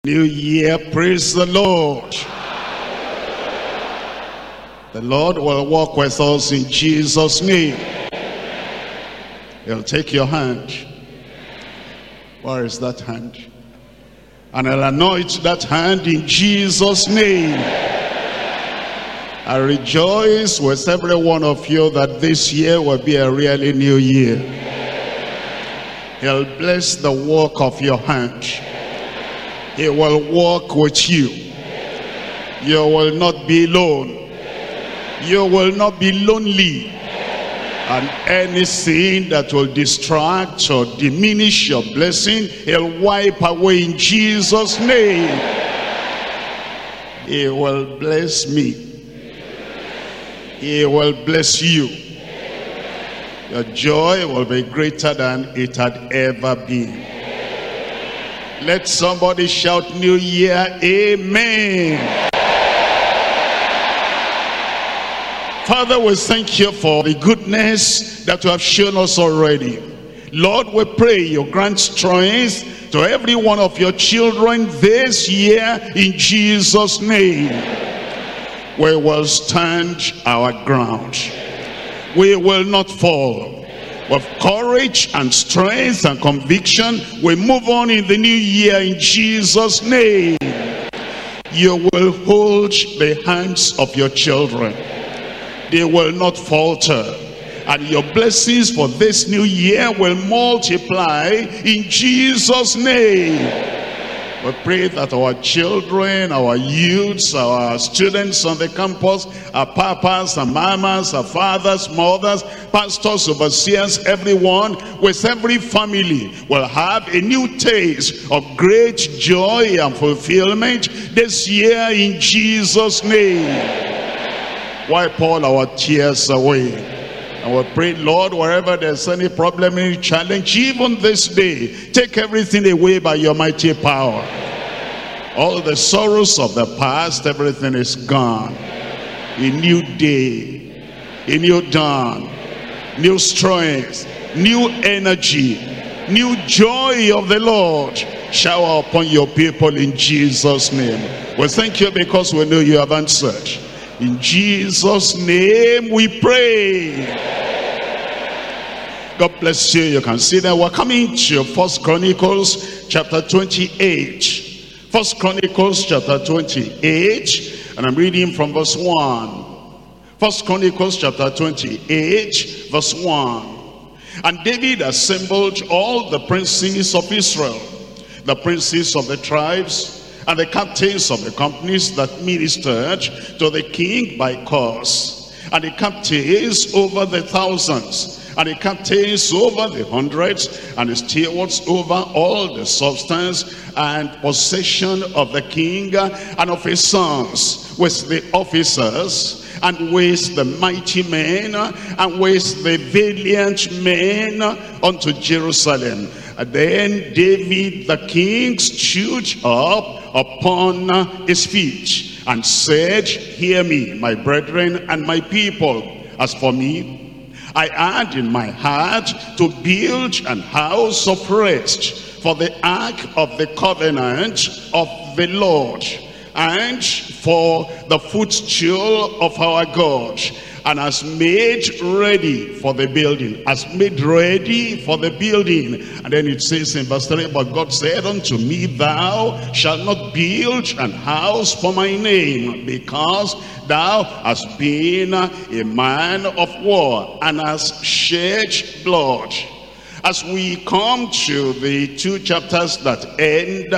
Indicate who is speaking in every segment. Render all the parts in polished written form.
Speaker 1: New year, praise the Lord. The Lord will walk with us in Jesus' name. He'll take your hand. Where is that hand? And I'll anoint that hand in Jesus' name. I rejoice with every one of you that this year will be a really new year. He'll bless the work of your hand. He will walk with you. You will not be alone. You will not be lonely. And anything that will distract or diminish your blessing, he'll wipe away in Jesus' name. He will bless me. He will bless you. Your joy will be greater than it had ever been. Let somebody shout New Year, amen. Father, we thank you for the goodness that you have shown us already. Lord, we pray you grant strength to every one of your children this year in Jesus' name. We will stand our ground. We will not fall. With courage and strength and conviction, we move on in the new year in Jesus' name. You will hold the hands of your children. They will not falter. And your blessings for this new year will multiply in Jesus' name. We pray that our children, our youths, our students on the campus, our papas and mamas, our fathers, mothers, pastors, overseers, everyone, with every family, will have a new taste of great joy and fulfillment this year in Jesus' name. Wipe all our tears away. And we pray, Lord, wherever there's any problem, any challenge, even this day, take everything away by your mighty power. All the sorrows of the past, everything is gone. A new day, a new dawn, new strength, new energy, new joy of the Lord. Shower upon your people in Jesus' name. We thank you because we know you have answered. In Jesus' name we pray. God bless you. You can see that we're coming to 1 Chronicles chapter 28. 1 Chronicles chapter 28, and I'm reading from verse 1. 1 Chronicles chapter 28, verse 1. And David assembled all the princes of Israel, the princes of the tribes, and the captains of the companies that ministered to the king by course, and the captains over the thousands, and the captains over the hundreds, and the stewards over all the substance and possession of the king and of his sons, with the officers, and with the mighty men, and with the valiant men unto Jerusalem. And then David the king stood up upon his feet and said, Hear me, my brethren and my people. As for me, I had in my heart to build an house of rest for the ark of the covenant of the Lord, and for the footstool of our God, and has made ready for the building. Has made ready for the building. And then it says in verse 3, But God said unto me, Thou shalt not build an house for my name, because thou hast been a man of war, and hast shed blood. As we come to the two chapters that end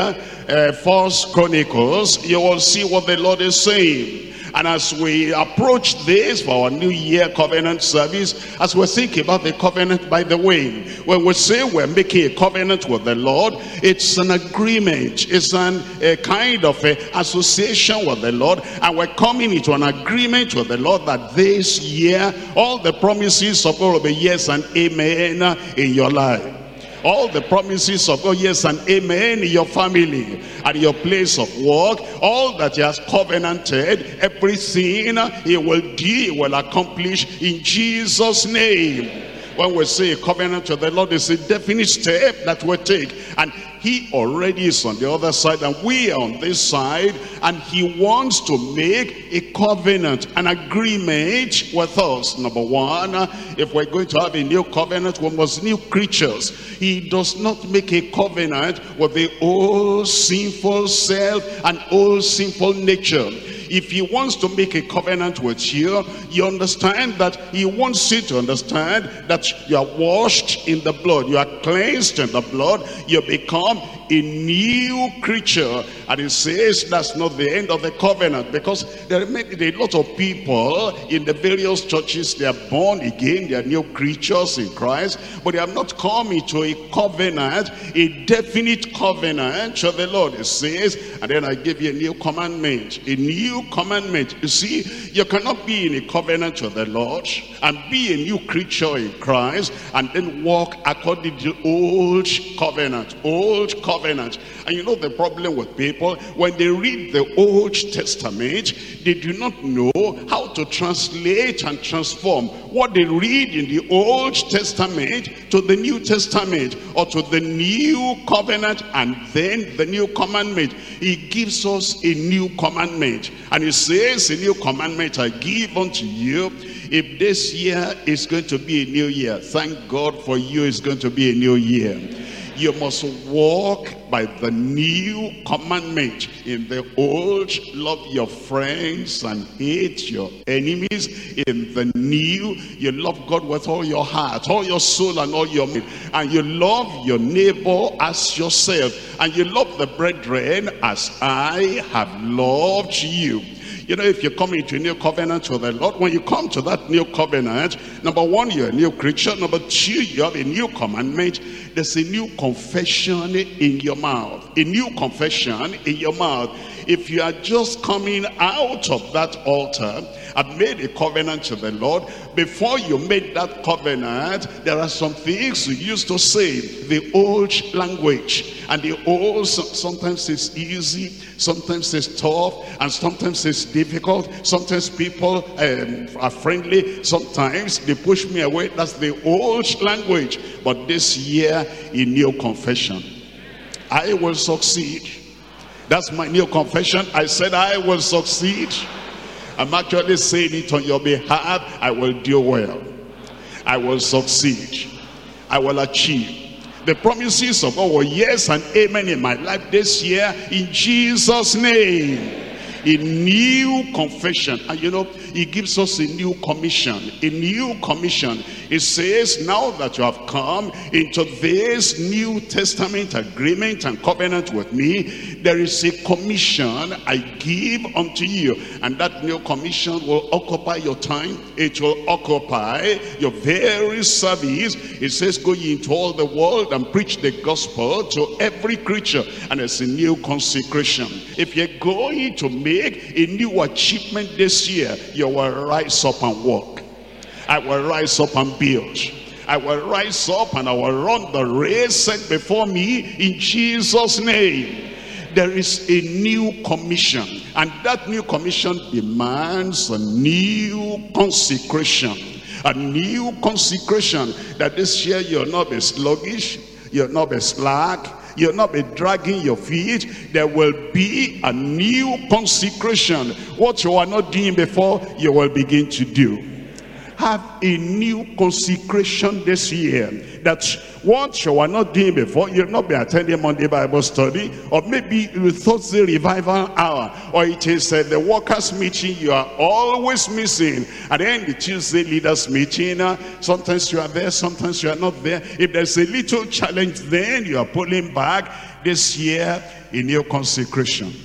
Speaker 1: 1 Chronicles, you will see what the Lord is saying. And as we approach this for our New Year covenant service, as we think about the covenant, by the way, when we say we're making a covenant with the Lord, it's an agreement. It's a kind of association with the Lord. And we're coming into an agreement with the Lord that this year, all the promises of God will be yes and amen in your life. All the promises of God, yes and amen, in your family, at your place of work, all that he has covenanted, everything he will do, he will accomplish in Jesus' name. When we say a covenant with the Lord, it's a definite step that we take. And he already is on the other side, and we are on this side, and he wants to make a covenant, an agreement with us. Number one, if we're going to have a new covenant, we must new creatures. He does not make a covenant with the old sinful self and old sinful nature. If he wants to make a covenant with you, you understand that he wants you to understand that you are washed in the blood, you are cleansed in the blood, you become a new creature. And he says that's not the end of the covenant, because there are a lot of people in the various churches, they are born again, they are new creatures in Christ, but they have not come into a covenant, a definite covenant to the Lord. It says, and then I give you a new commandment, a new commandment. You see, you cannot be in a covenant with the Lord and be a new creature in Christ and then walk according to the old covenant. And you know the problem with people, when they read the Old Testament, they do not know how to translate and transform what they read in the Old Testament to the New Testament, or to the new covenant and then the new commandment. He gives us a new commandment, and he says, a new commandment I give unto you. If this year is going to be a new year, thank God for you, it's going to be a new year. You must walk by the new commandment. In the old, love your friends and hate your enemies. In the new, you love God with all your heart, all your soul, and all your mind. And you love your neighbor as yourself. And you love the brethren as I have loved you. You know, if you come into a new covenant with the Lord, when you come to that new covenant, number one, you're a new creature. Number two, you have a new commandment. There's a new confession in your mouth. A new confession in your mouth. If you are just coming out of that altar and made a covenant to the Lord, before you made that covenant, there are some things you used to say, the old language. And the old, sometimes it's easy, sometimes it's tough, and sometimes it's difficult. Sometimes people are friendly, sometimes they push me away. That's the old language. But this year, a new confession. I will succeed. That's my new confession. I said I will succeed. I'm actually saying it on your behalf. I will do well. I will succeed. I will achieve. The promises of God were yes and amen in my life this year, in Jesus' name. A new confession. And you know, he gives us a new commission. A new commission. It says, now that you have come into this New Testament agreement and covenant with me, there is a commission I give unto you. And that new commission will occupy your time. It will occupy your very service. It says, go ye into all the world and preach the gospel to every creature. And it's a new consecration. If you're going to make a new achievement this year, you will rise up and walk. I will rise up and build. I will rise up and I will run the race set before me in Jesus' name. There is a new commission, and that new commission demands a new consecration. A new consecration, that this year you'll not be sluggish, you'll not be slack, you'll not be dragging your feet. There will be a new consecration. What you are not doing before, you will begin to do. Have a new consecration this year. That what you are not doing before, you'll not be attending Monday Bible study, or maybe Thursday revival hour, or it is the workers meeting you are always missing, and then the Tuesday leaders meeting. Sometimes you are there, sometimes you are not there. If there's a little challenge, then you are pulling back. This year, a new consecration.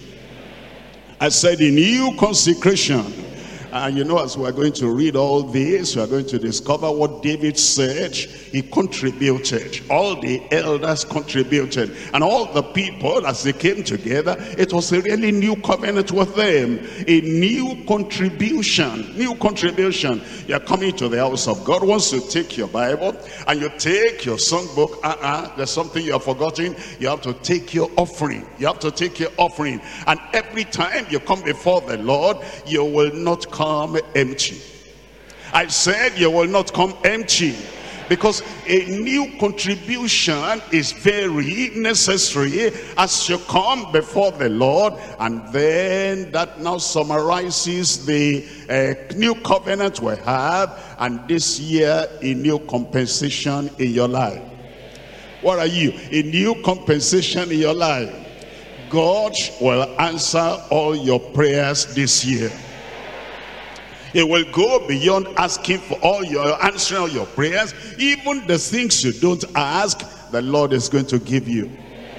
Speaker 1: I said a new consecration. And you know, as we're going to read all this, we're going to discover what David said. He contributed. All the elders contributed. And all the people, as they came together, it was a really new covenant with them. A new contribution. New contribution. You're coming to the house of God. Once you take your Bible and you take your songbook, there's something you have forgotten. You have to take your offering. You have to take your offering. And every time you come before the Lord, you will not come empty. I said you will not come empty. Because a new contribution is very necessary as you come before the Lord. And then that now summarizes the new covenant we have, and this year a new compensation in your life. What are you? A new compensation in your life. God will answer all your prayers this year. It will go beyond asking for answering all your prayers. Even the things you don't ask, the Lord is going to give you.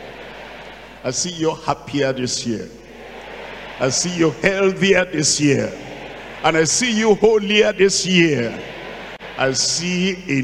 Speaker 1: I see you happier this year. I see you healthier this year. And I see you holier this year. I see a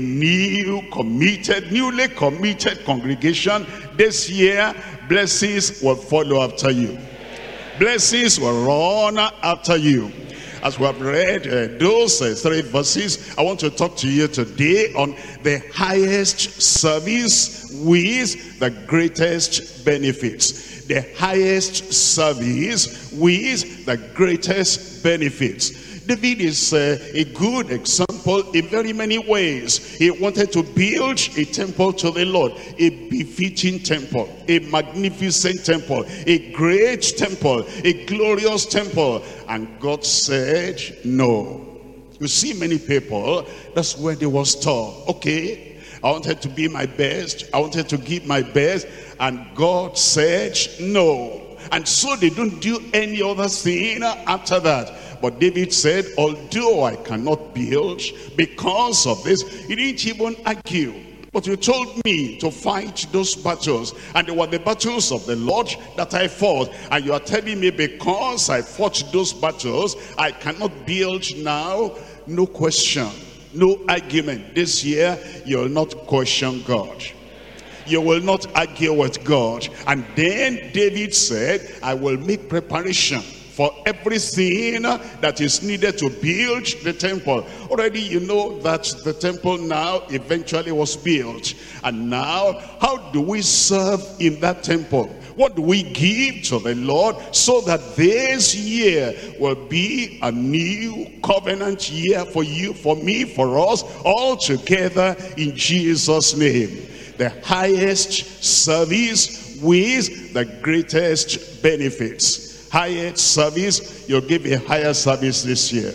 Speaker 1: newly committed congregation this year. Blessings will follow after you. Blessings will run after you. As we have read those 3 verses, I want to talk to you today on the highest service with the greatest benefits. The highest service with the greatest benefits. David is a good example in very many ways. He wanted to build a temple to the Lord, a befitting temple, a magnificent temple, a great temple, a glorious temple. And God said, no. You see many people, that's where they were stuck. Okay, I wanted to be my best. I wanted to give my best. And God said, no. And so they don't do any other thing after that. But David said, although I cannot build because of this, he didn't even argue. But you told me to fight those battles, and they were the battles of the Lord that I fought. And you are telling me because I fought those battles, I cannot build now? No question, no argument. This year, you will not question God. You will not argue with God. And then David said, I will make preparation for everything that is needed to build the temple. Already you know that the temple now eventually was built. And now, how do we serve in that temple? What do we give to the Lord so that this year will be a new covenant year for you, for me, for us, all together in Jesus' name? The highest service with the greatest benefits. Highest service, you'll give a higher service this year.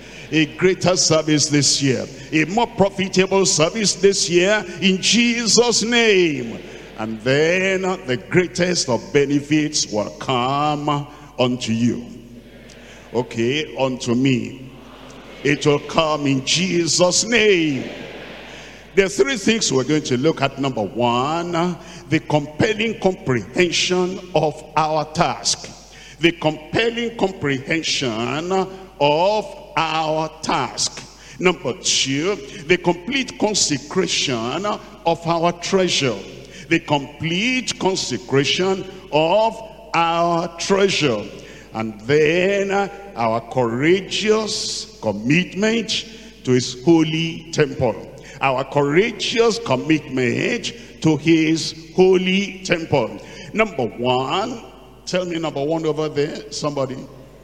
Speaker 1: A greater service this year. A more profitable service this year in Jesus' name. And then the greatest of benefits will come unto you. Okay, unto me. It will come in Jesus' name. There are 3 things we're going to look at. Number 1, the compelling comprehension of our task. The compelling comprehension of our task. Number 2, the complete consecration of our treasure. The complete consecration of our treasure. And then our courageous commitment to his holy temple. Our courageous commitment to his holy temple. Number 1, tell me number 1 over there, somebody.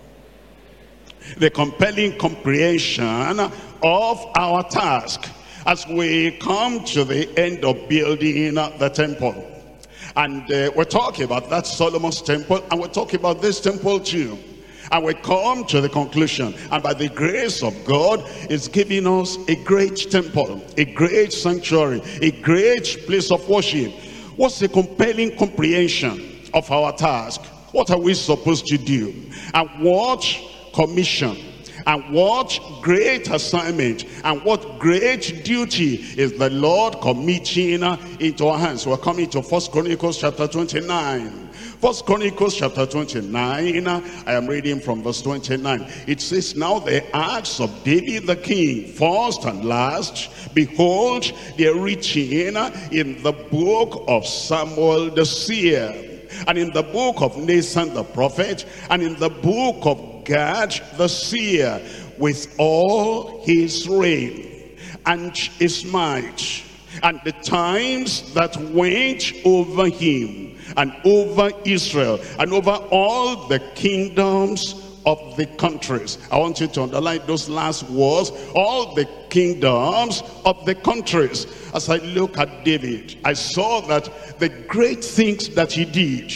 Speaker 1: The compelling comprehension of our task as we come to the end of building the temple. And we're talking about that Solomon's temple, and we're talking about this temple too. And we come to the conclusion, and by the grace of God, it's giving us a great temple, a great sanctuary, a great place of worship. What's the compelling comprehension of our task? What are we supposed to do? And what commission? And what great assignment? And what great duty is the Lord committing into our hands? We're coming to 1 Chronicles chapter 29. 1 Chronicles chapter 29, I am reading from verse 29. It says, now the acts of David the king, first and last, behold, they are written in the book of Samuel the seer, and in the book of Nathan the prophet, and in the book of Gad the seer, with all his reign and his might, and the times that went over him, and over Israel, and over all the kingdoms of the countries. I want you to underline those last words. All the kingdoms of the countries. As I look at David, I saw that the great things that he did,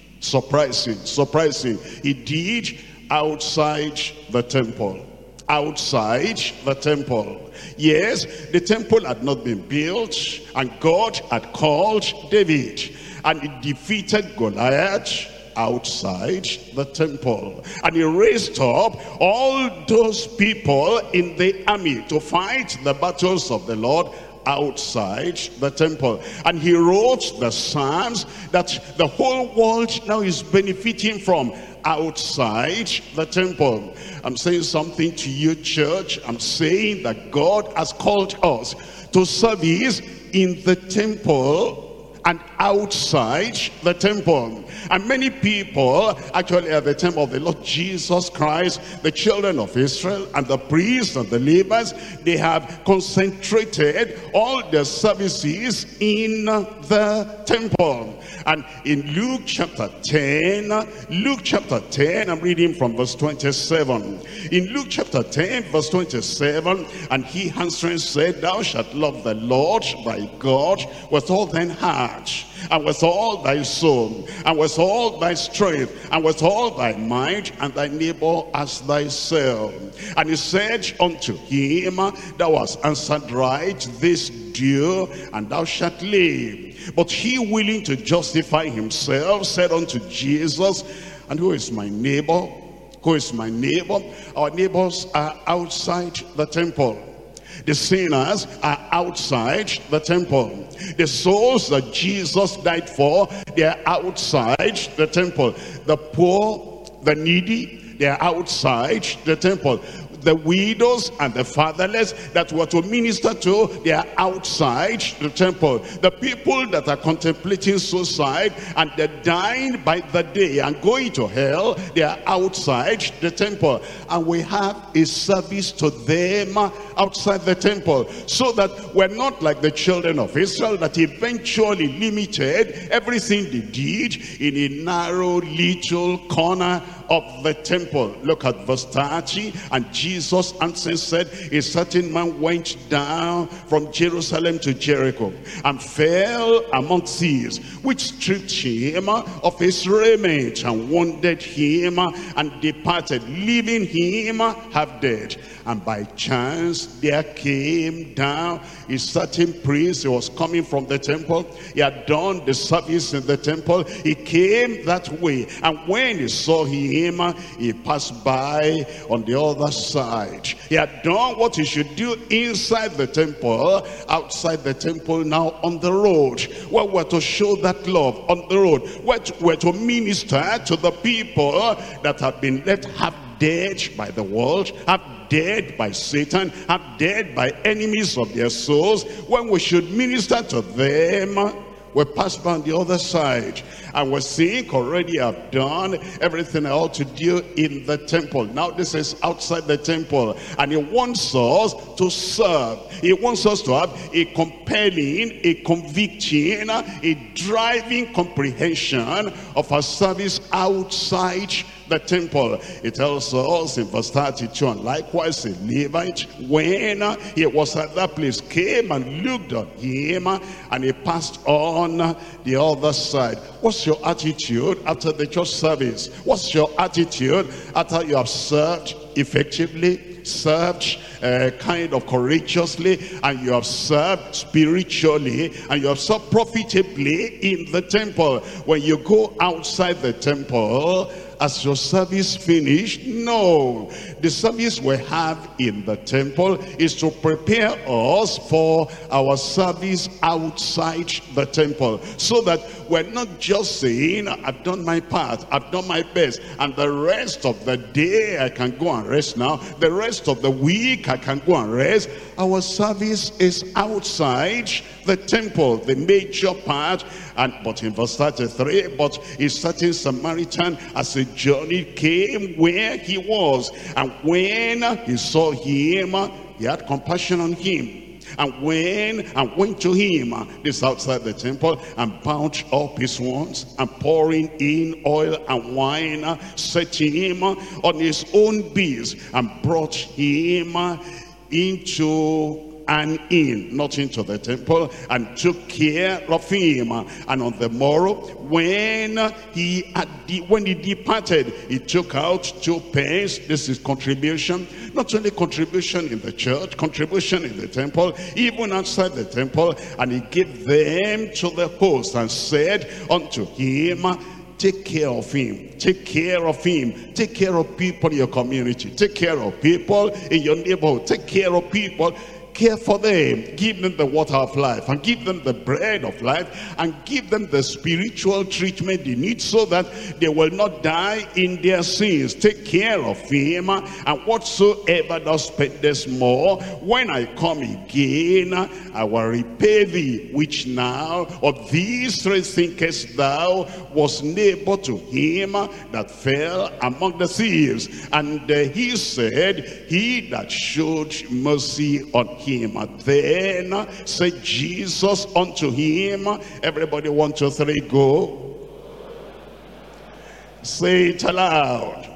Speaker 1: surprising, he did outside the temple. Outside the temple. Yes, the temple had not been built, and God had called David, and he defeated Goliath outside the temple, and he raised up all those people in the army to fight the battles of the Lord outside the temple. And he wrote the Psalms that the whole world now is benefiting from outside the temple. I'm saying something to you, church. I'm saying that God has called us to service in the temple and outside the temple. And many people, actually at the time of the Lord Jesus Christ, the children of Israel and the priests and the Levites, they have concentrated all their services in the temple. And in Luke chapter 10, I'm reading from verse 27. In Luke chapter 10, verse 27, and he answering said, Thou shalt love the Lord thy God with all thine heart, and with all thy soul, and with all thy strength, and with all thy mind, and thy neighbor as thyself. And he said unto him, Thou hast answered right, this do, and thou shalt live. But he, willing to justify himself, said unto Jesus, And who is my neighbor? Who is my neighbor? Our neighbors are outside the temple. The sinners are outside the temple. The souls that Jesus died for, they are outside the temple. The poor, the needy, they are outside the temple. The widows and the fatherless that were to minister to, they are outside the temple. The people that are contemplating suicide and they're dying by the day and going to hell, they are outside the temple. And we have a service to them outside the temple, so that we're not like the children of Israel that eventually limited everything they did in a narrow little corner of the temple. Look at verse 30. And Jesus answered said, A certain man went down from Jerusalem to Jericho and fell among thieves, which stripped him of his raiment and wounded him and departed, leaving him half dead. And by chance there came down a certain priest. He was coming from the temple. He had done the service in the temple. He came that way, and when he saw him, he passed by on the other side. He had done what he should do inside the temple. Outside the temple, now on the road, well, we're to show that love on the road. We're to minister to the people that have been left half dead by the world, half dead by Satan, half dead by enemies of their souls. When we should minister to them, we pass by on the other side, and we think already I've done everything I ought to do in the temple. Now this is outside the temple, and he wants us to serve. He wants us to have a compelling, a convicting, a driving comprehension of our service outside the temple. It tells us in verse 32, and likewise a Levite, when he was at that place, came and looked at him, and he passed on the other side. What's your attitude after the church service? What's your attitude after you have served effectively, served kind of courageously, and you have served spiritually, and you have served profitably in the temple? When you go outside the temple, as your service finished? No. The service we have in the temple is to prepare us for our service outside the temple, so that we're not just saying, I've done my part, I've done my best, and the rest of the day I can go and rest now, the rest of the week I can go and rest. Our service is outside the temple, the major part. But in verse 33, but a certain Samaritan as a journey came where he was, and when he saw him, he had compassion on him, and went to him, this outside the temple, and bound up his wounds, and pouring in oil and wine, set him on his own beast, and brought him into an inn, not into the temple, and took care of him. And on the morrow, when he departed, he took out 2 pence. This is contribution. Not only contribution in the church, contribution in the temple, even outside the temple. And he gave them to the host, and said unto him, take care of him, take care of him, take care of people in your community, take care of people in your neighborhood, take care of people. Care for them, give them the water of life, and give them the bread of life, and give them the spiritual treatment they need, so that they will not die in their sins. Take care of him, and whatsoever thou spendest more, when I come again, I will repay thee. Which now of these 3 thinkest thou was neighbor to him that fell among the thieves? And he said, he that showed mercy on him. Then said Jesus unto him, everybody 1, 2, 3, go. Say it aloud.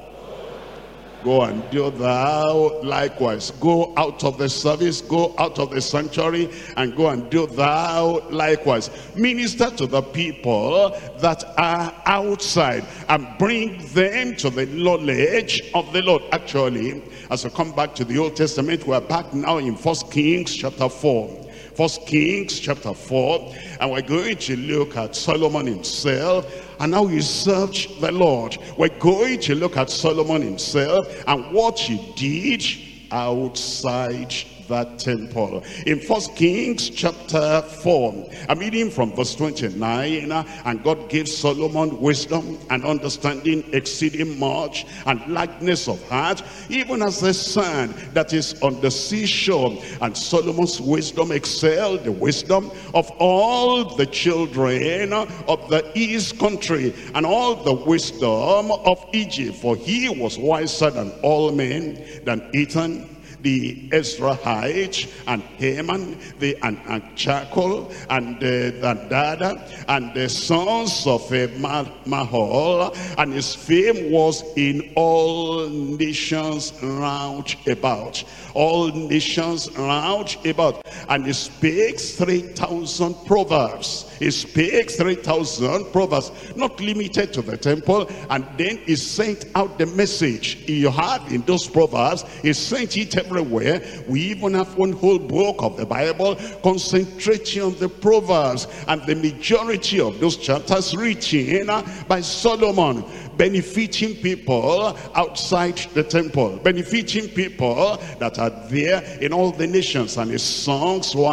Speaker 1: Go and do thou likewise. Go out of the service, go out of the sanctuary, and go and do thou likewise. Minister to the people that are outside, and bring them to the knowledge of the Lord. Actually, as we come back to the Old Testament, we're back now in 1 Kings chapter 4. 1 Kings chapter 4, and we're going to look at Solomon himself and how he served the Lord. We're going to look at Solomon himself and what he did outside that temple. In 1 Kings chapter 4, I'm reading from verse 29, and God gave Solomon wisdom and understanding exceeding much, and likeness of heart, even as the sand that is on the seashore. And Solomon's wisdom excelled the wisdom of all the children of the east country, and all the wisdom of Egypt, for he was wiser than all men, than Ethan the Ezrahite, and Heman the Anchakol, and Dada, and the sons of Mahol, and his fame was in all nations round about. All nations round about. And he spake 3,000 proverbs. He spake 3,000 proverbs, not limited to the temple. And then he sent out the message you have in those proverbs. He sent it everywhere. We even have one whole book of the Bible concentrating on the proverbs, and the majority of those chapters written by Solomon, benefiting people outside the temple, benefiting people that are there in all the nations. And his songs were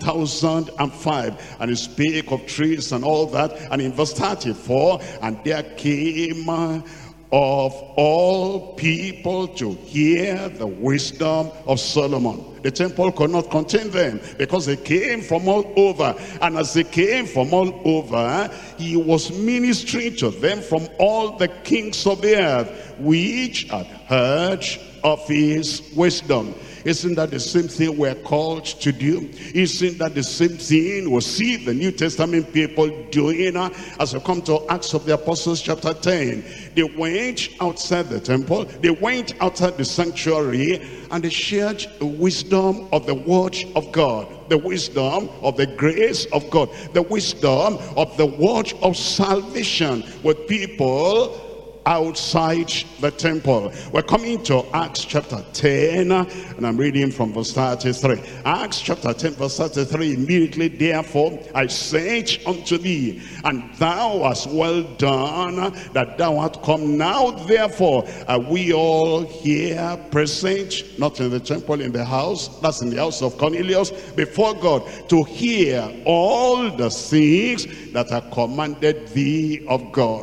Speaker 1: 1,005, and he spake of trees and all that. And in verse 34, and there came of all people to hear the wisdom of Solomon. The temple could not contain them, because they came from all over. And as they came from all over, he was ministering to them from all the kings of the earth, which had heard of his wisdom. Isn't that the same thing we're called to do? Isn't that the same thing we see the New Testament people doing? As we come to Acts of the Apostles chapter 10, they went outside the temple, they went outside the sanctuary, and they shared the wisdom of the word of God, the wisdom of the grace of God, the wisdom of the word of salvation with people outside the temple. We're coming to Acts chapter 10, and I'm reading from verse 33. Acts chapter 10 verse 33, immediately therefore I said unto thee, and thou hast well done that thou art come. Now therefore are we all here present, not in the temple, in the house, that's in the house of Cornelius, before God, to hear all the things that are commanded thee of God.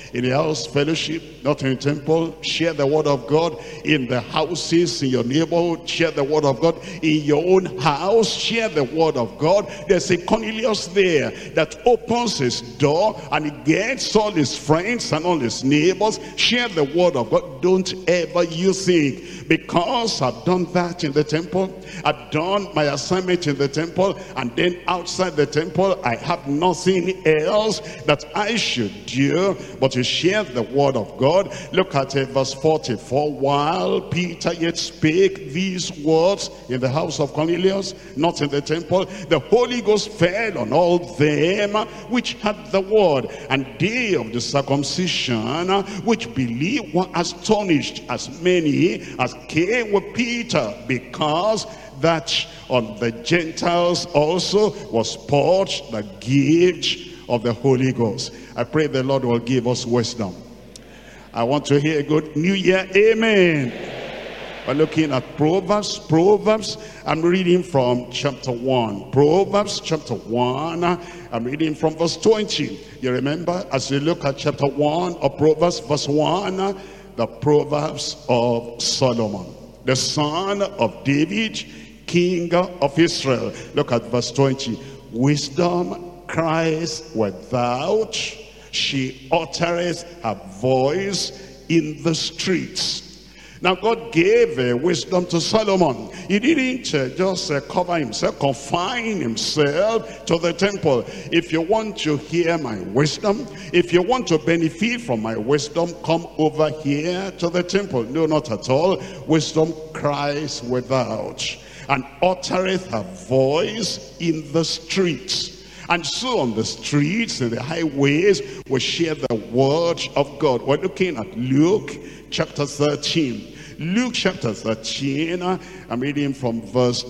Speaker 1: In the house fellowship, not in the temple, share the word of God. In the houses, in your neighborhood, share the word of God. In your own house, share the word of God. There's a Cornelius there that opens his door and he gets all his friends and all his neighbors. Share the word of God. Don't ever you think, because I've done that in the temple, I've done my assignment in the temple, and then outside the temple I have nothing else that I should do but to share the word of God. Look at verse 44. While Peter yet spake these words in the house of Cornelius, not in the temple, the Holy Ghost fell on all them which had the word, and they of the circumcision which believed were astonished, as many as came with Peter, because that on the Gentiles also was poured the gift of the Holy Ghost. I pray the Lord will give us wisdom. I want to hear a good New Year, amen. We're looking at Proverbs. I'm reading from chapter 1. Proverbs chapter 1. I'm reading from verse 20. You remember, as we look at chapter 1 of Proverbs, verse 1, the Proverbs of Solomon, the son of David, king of Israel. Look at verse 20. Wisdom cries without, she uttereth her voice in the streets. Now God gave wisdom to Solomon. He didn't just cover himself, confine himself to the temple. If you want to hear my wisdom, if you want to benefit from my wisdom, come over here to the temple. No, not at all. Wisdom cries without, and uttereth her voice in the streets. And so on the streets and the highways, we share the word of God. We're looking at Luke chapter 13. Luke chapter 13, I'm reading from verse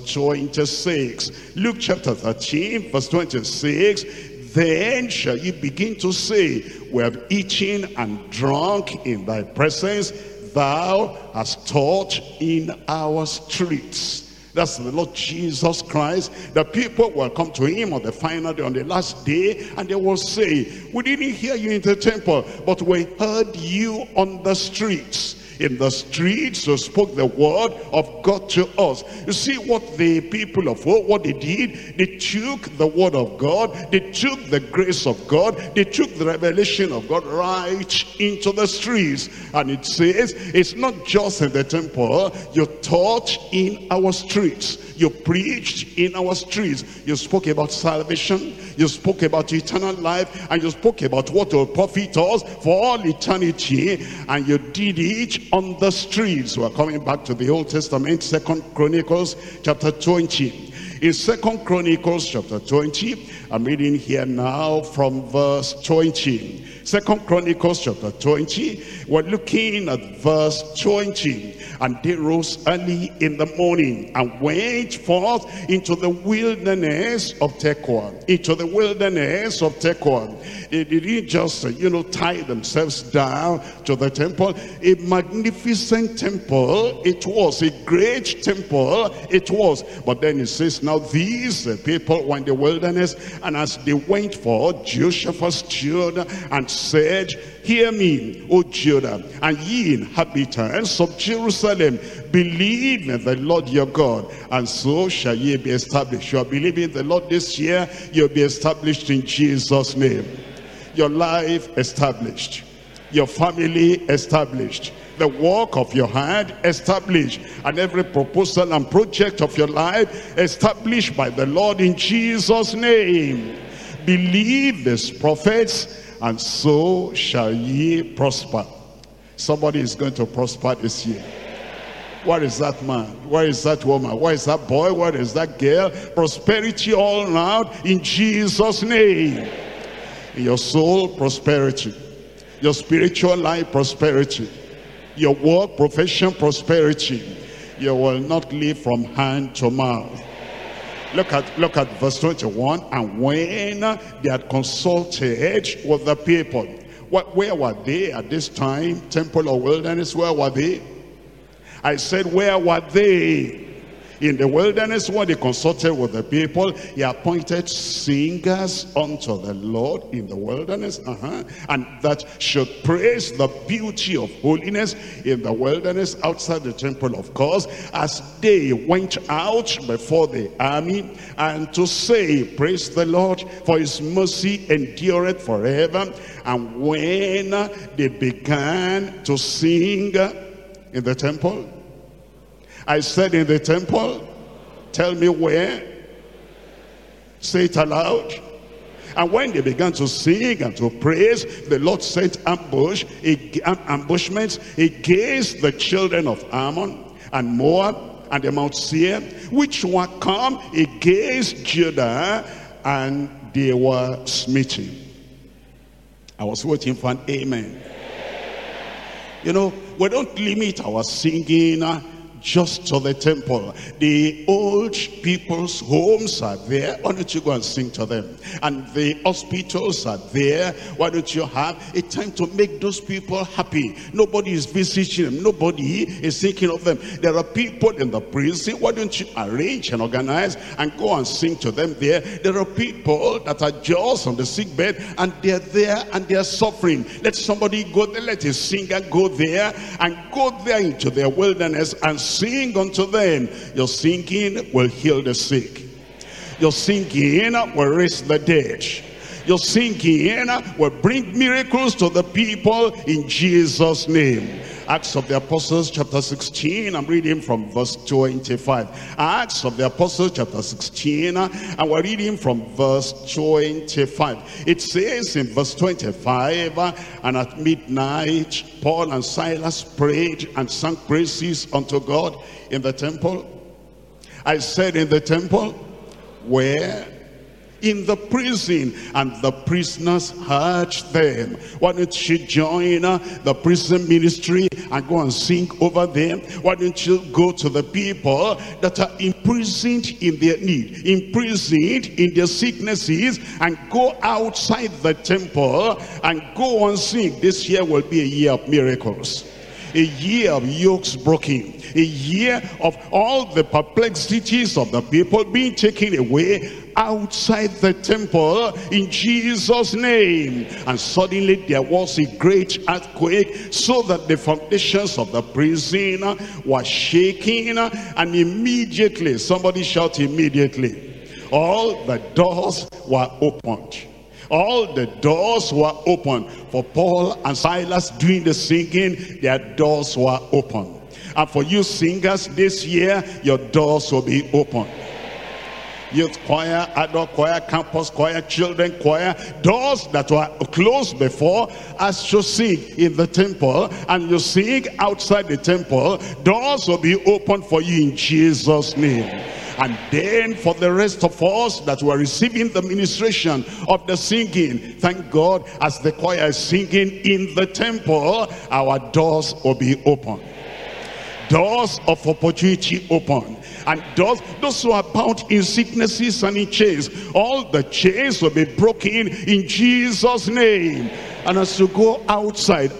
Speaker 1: 26. Luke chapter 13, verse 26. Then shall you begin to say, we have eaten and drunk in thy presence. Thou hast taught in our streets. That's the Lord Jesus Christ. The people will come to him on the final day, on the last day, and they will say, we didn't hear you in the temple, but we heard you on the streets. In the streets, you spoke the word of God to us. You see what the people of old, what they did? They took the word of God, they took the grace of God, they took the revelation of God right into the streets. And it says, it's not just in the temple, you taught in our streets. You preached in our streets. You spoke about salvation, you spoke about eternal life, and you spoke about what will profit us for all eternity, and you did it on the streets. We're coming back to the Old Testament, 2 Chronicles chapter 20. In 2 Chronicles chapter 20, I'm reading here now from verse 20. 2 Chronicles chapter 20, we're looking at verse 20. And they rose early in the morning and went forth into the wilderness of Tekoa. Into the wilderness of Tekoa. They didn't just, tie themselves down to the temple. A magnificent temple it was. A great temple it was. But then it says, now these people were in the wilderness, and as they went forth, Joshua stood and said, hear me, O Judah, and ye inhabitants of Jerusalem, believe in the Lord your God, and so shall ye be established. You are believing the Lord this year, you'll be established in Jesus' name. Your life established, your family established, the work of your hand established, and every proposal and project of your life established by the Lord in Jesus' name. Believe these prophets, and so shall ye prosper. Somebody is going to prosper this year. Where is that man? Where is that woman? Where is that boy? Where is that girl? Prosperity all around in Jesus' name. In your soul, prosperity. Your spiritual life, prosperity. Your work, profession, prosperity. You will not live from hand to mouth. Look at verse 21. And when they had consulted with the people, where were they at this time? Temple or wilderness, where were they? I said, where were they? In the wilderness, when they consulted with the people, he appointed singers unto the Lord in the wilderness, and that should praise the beauty of holiness in the wilderness outside the temple, of course, as they went out before the army, and to say, praise the Lord, for his mercy endureth forever. And when they began to sing in the temple, I said in the temple, tell me where, say it aloud. And when they began to sing and to praise, the Lord sent ambushments against the children of Ammon and Moab and the Mount Seir, which were come against Judah, and they were smitten. I was waiting for an amen. You know, we don't limit our singing just to the temple. The old people's homes are there. Why don't you go and sing to them? And the hospitals are there. Why don't you have a time to make those people happy? Nobody is visiting them. Nobody is thinking of them. There are people in the prison. Why don't you arrange and organize and go and sing to them there? There are people that are just on the sick bed, and they're there and they're suffering. Let somebody go there. Let a singer go there and go there into their wilderness and sing unto them. Your singing will heal the sick. Your singing will raise the dead. Your singing will bring miracles to the people in Jesus' name. Acts of the Apostles chapter 16, I'm reading from verse 25. Acts of the Apostles chapter 16, and we're reading from verse 25. It says in verse 25, and at midnight Paul and Silas prayed and sang praises unto God in the temple. I said in the temple, where? In the prison, and the prisoners heard them. Why don't you join the prison ministry and go and sing over them? Why don't you go to the people that are imprisoned in their need, imprisoned in their sicknesses, and go outside the temple and go and sing? This year will be a year of miracles, a year of yokes broken, a year of all the perplexities of the people being taken away outside the temple in Jesus' name. And suddenly there was a great earthquake, so that the foundations of the prison were shaking, and immediately, somebody shout immediately, all the doors were opened. All the doors were open. For Paul and Silas doing the singing, their doors were open. And for you singers this year, your doors will be open. Youth choir, adult choir, campus choir, children choir, doors that were closed before, as you sing in the temple and you sing outside the temple, doors will be open for you in Jesus' name. And then for the rest of us that were receiving the ministration of the singing, thank God, as the choir is singing in the temple, our doors will be open. Doors of opportunity open. And those who are bound in sicknesses and in chains, all the chains will be broken in Jesus' name. And as you go outside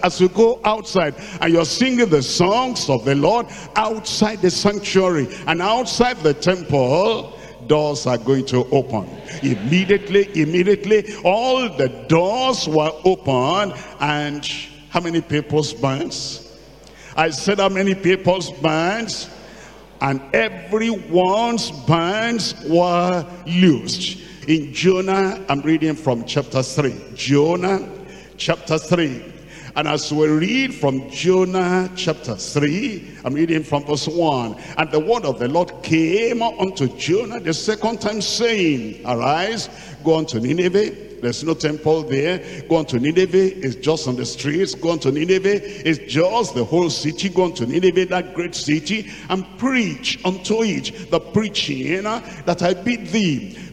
Speaker 1: and you're singing the songs of the Lord outside the sanctuary and outside the temple, doors are going to open. Immediately, all the doors were open. And how many people's bands? I said how many people's bands? And everyone's bands were loosed. In Jonah, I'm reading from chapter 3. Jonah chapter 3. And as we read from Jonah chapter 3, I'm reading from verse 1. And the word of the Lord came unto Jonah the second time, saying, arise, go unto Nineveh. There's no temple there. Go unto Nineveh, it's just on the streets. Go unto Nineveh, it's just the whole city. Go unto Nineveh, that great city, and preach unto it the preaching that I bid thee.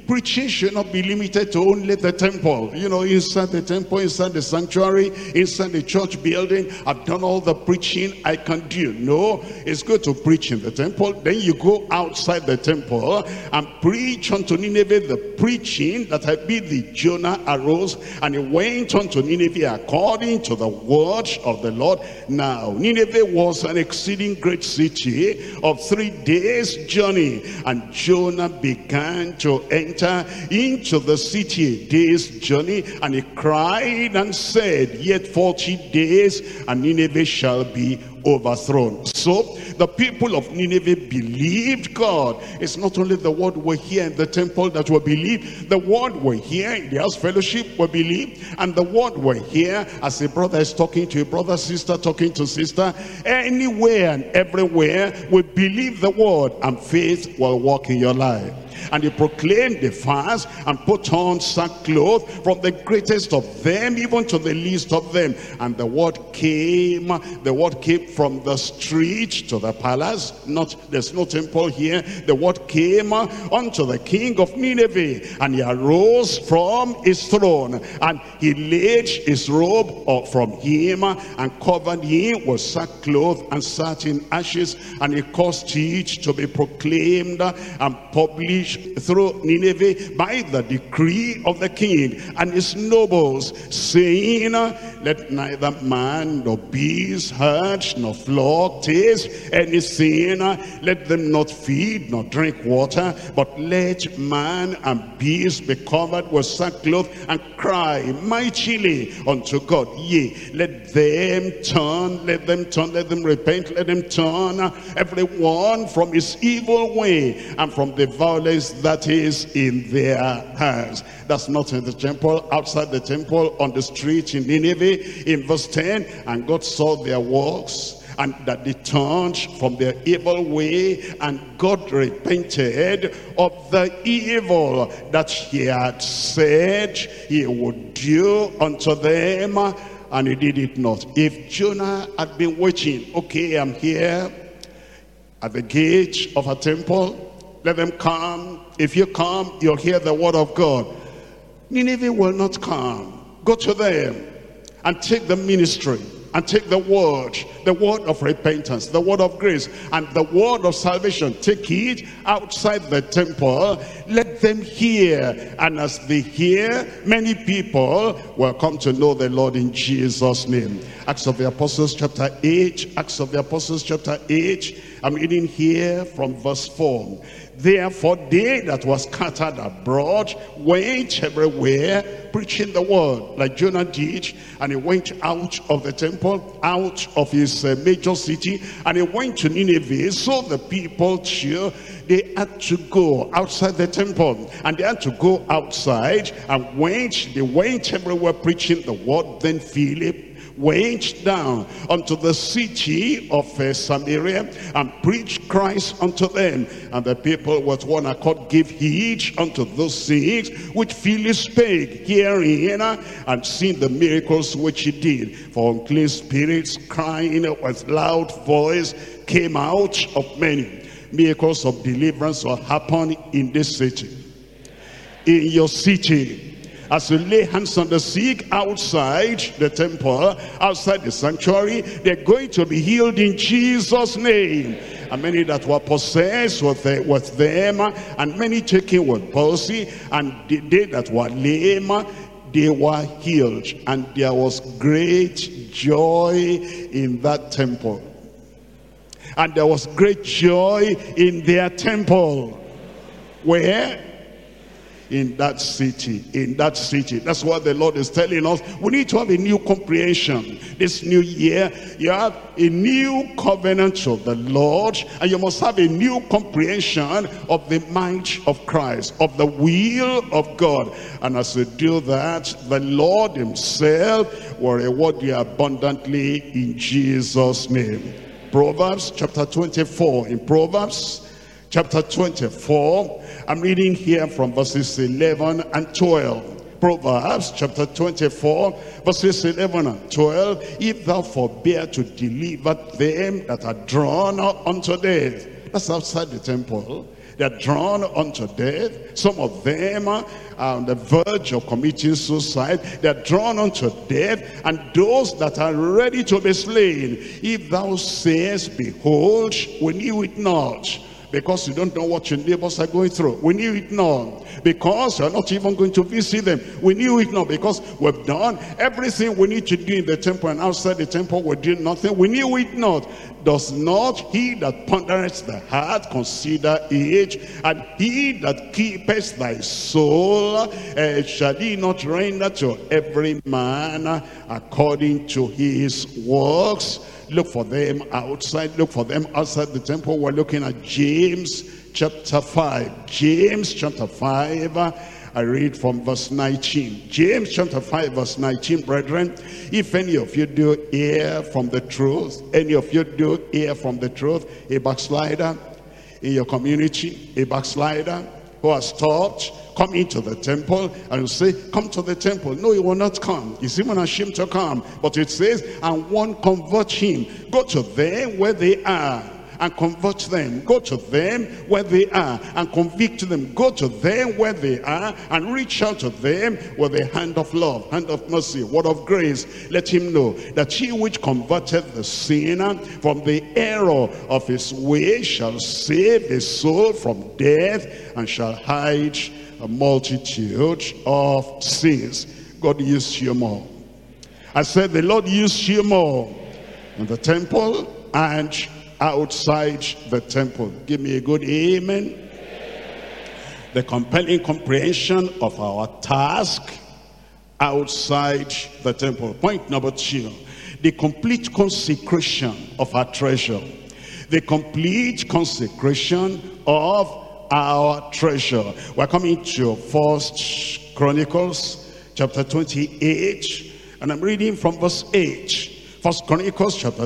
Speaker 1: preaching should not be limited to only the temple. You know, inside the temple, inside the sanctuary, inside the church building, I've done all the preaching I can do. No, it's good to preach in the temple. Then you go outside the temple and preach unto Nineveh the preaching that had been the Jonah arose, and he went unto Nineveh according to the word of the Lord. Now, Nineveh was an exceeding great city of 3 days' journey, and Jonah began to enter into the city a day's journey, and he cried and said, yet 40 days, and Nineveh shall be overthrown. So the people of Nineveh believed God. It's not only the word we hear in the temple that we believe, the word we hear in the house fellowship we believe, and the word we hear as a brother is talking to a brother, sister talking to sister, anywhere and everywhere we believe the word, and faith will work in your life. And he proclaimed the fast and put on sackcloth, from the greatest of them even to the least of them. And the word came from the street to the palace. There's no temple here. The word came unto the king of Nineveh, and he arose from his throne, and he laid his robe from him and covered him with sackcloth and sat in ashes, and he caused it to be proclaimed and published through Nineveh by the decree of the king and his nobles, saying, let neither man nor beast, herd nor flock taste anything, let them not feed nor drink water, but let man and beast be covered with sackcloth and cry mightily unto God. Yea, let them repent, let them turn everyone from his evil way and from the violence that is in their hands. That's not in the temple, outside the temple, on the street in Nineveh. In verse 10, and God saw their works, and that they turned from their evil way, and God repented of the evil that he had said he would do unto them, and he did it not. If Jonah had been waiting, okay, I'm here at the gate of a temple, let them come. If you come, you'll hear the word of God. Nineveh will not come. Go to them and take the ministry and take the word of repentance, the word of grace, and the word of salvation. Take it outside the temple. Let them hear. And as they hear, many people will come to know the Lord in Jesus' name. Acts of the Apostles chapter 8. Acts of the Apostles chapter 8. I'm reading here from verse 4. Therefore they that were scattered abroad went everywhere preaching the word, like Jonah did. And he went out of the temple, out of his major city, and he went to Nineveh. So the people too, they had to go outside the temple, and they had to go outside and they went everywhere preaching the word. Then Philip went down unto the city of Samaria and preached Christ unto them. And the people with one accord gave heed unto those things which Philip spake, hearing and seeing the miracles which he did. For unclean spirits, crying with loud voice, came out of many. Miracles of deliverance will happen in this city, in your city. As you lay hands on the sick outside the temple, outside the sanctuary, they're going to be healed in Jesus' name. And many that were possessed with them, and many taken with palsy, and they that were lame, they were healed. And there was great joy in that temple. And there was great joy in their temple. Where? In that city. That's what the Lord is telling us. We need to have a new comprehension. This new year, you have a new covenant of the Lord, and you must have a new comprehension of the might of Christ, of the will of God. And as you do that, the Lord himself will reward you abundantly in Jesus' name. Proverbs chapter 24. In Proverbs chapter 24, I'm reading here from verses 11 and 12. Proverbs chapter 24, verses 11 and 12. If thou forbear to deliver them that are drawn unto death. That's outside the temple. They're drawn unto death. Some of them are on the verge of committing suicide. They're drawn unto death. And those that are ready to be slain, if thou sayest, behold, we knew it not. Because you don't know what your neighbors are going through. We knew it not. Because you're not even going to visit them. We knew it not. Because we've done everything we need to do in the temple, and outside the temple we did nothing. We knew it not. Does not he that pondereth the heart consider it? And he that keepeth thy soul, shall he not render to every man according to his works? Look for them outside. Look for them outside the temple. We're looking at James chapter 5. James chapter 5. I read from verse 19. James chapter 5 verse 19. Brethren, if any of you do err from the truth, any of you do err from the truth, a backslider in your community, a backslider who has stopped coming to the temple, and you say, come to the temple. No, he will not come. He's even ashamed to come. But it says, and one convert him. Go to them where they are and convert them. Go to them where they are and convict them. Go to them where they are and reach out to them with the hand of love, hand of mercy, word of grace. Let him know that he which converted the sinner from the error of his way shall save his soul from death and shall hide a multitude of sins. God used you more. I said the Lord used you more in the temple and outside the temple. Give me a good amen. The compelling comprehension of our task outside the temple. Point number 2, the complete consecration of our treasure. The complete consecration of our treasure. We're coming to 1 Chronicles chapter 28, and I'm reading from verse 8. 1 Chronicles chapter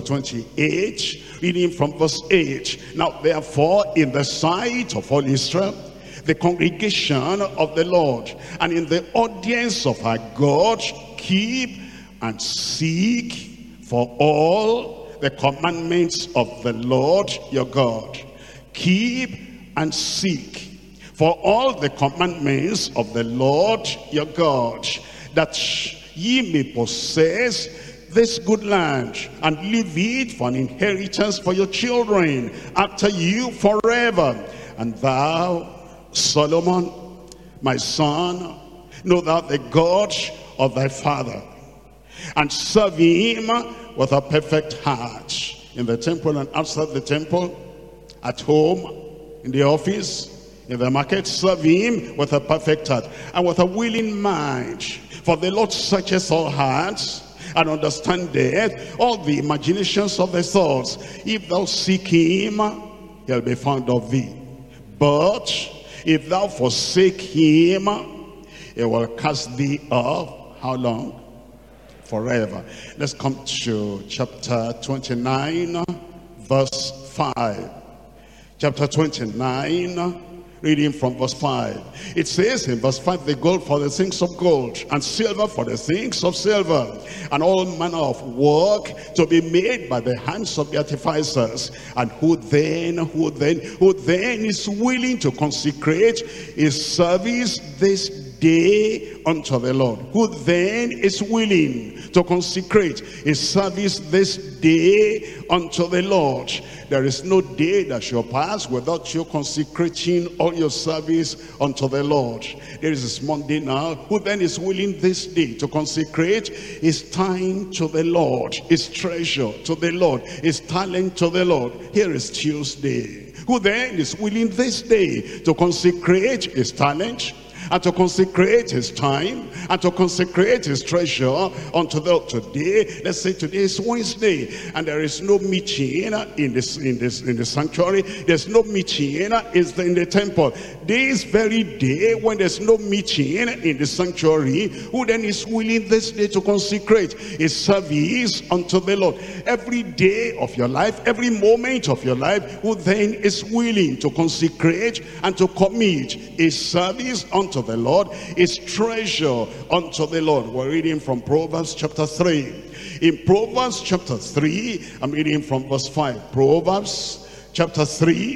Speaker 1: 28, reading from verse 8. Now therefore, in the sight of all Israel, the congregation of the Lord, and in the audience of our God, keep and seek for all the commandments of the Lord your God. Keep and seek for all the commandments of the Lord your God, that ye may possess this good land, and leave it for an inheritance for your children after you forever. And thou, Solomon, my son, know thou the God of thy father, and serve him with a perfect heart, in the temple and outside the temple, at home, in the office, in the market. Serve him with a perfect heart and with a willing mind. For the Lord searches all hearts and understandeth all the imaginations of the thoughts. If thou seek him, he'll be found of thee. But if thou forsake him, he will cast thee off. How long? Forever. Let's come to chapter 29, verse 5. Chapter 29, reading from verse 5. It says in verse 5, the gold for the things of gold, and silver for the things of silver, and all manner of work to be made by the hands of the artificers. And who then is willing to consecrate his service this day unto the Lord? Who then is willing to consecrate his service this day unto the Lord? There is no day that shall pass without you consecrating all your service unto the Lord. There is this Monday now. Who then is willing this day to consecrate his time to the Lord, his treasure to the Lord, his talent to the Lord? Here is Tuesday. Who then is willing this day to consecrate his talent, and to consecrate his time, and to consecrate his treasure unto the Lord? Today, let's say today is Wednesday, and there is no meeting in the sanctuary. There's no meeting in the temple. This very day, when there's no meeting in the sanctuary, who then is willing this day to consecrate his service unto the Lord? Every day of your life, every moment of your life, who then is willing to consecrate and to commit his service unto the Lord, his treasure unto the Lord? We're reading from Proverbs chapter 3. In Proverbs chapter 3, I'm reading from verse 5. Proverbs chapter 3,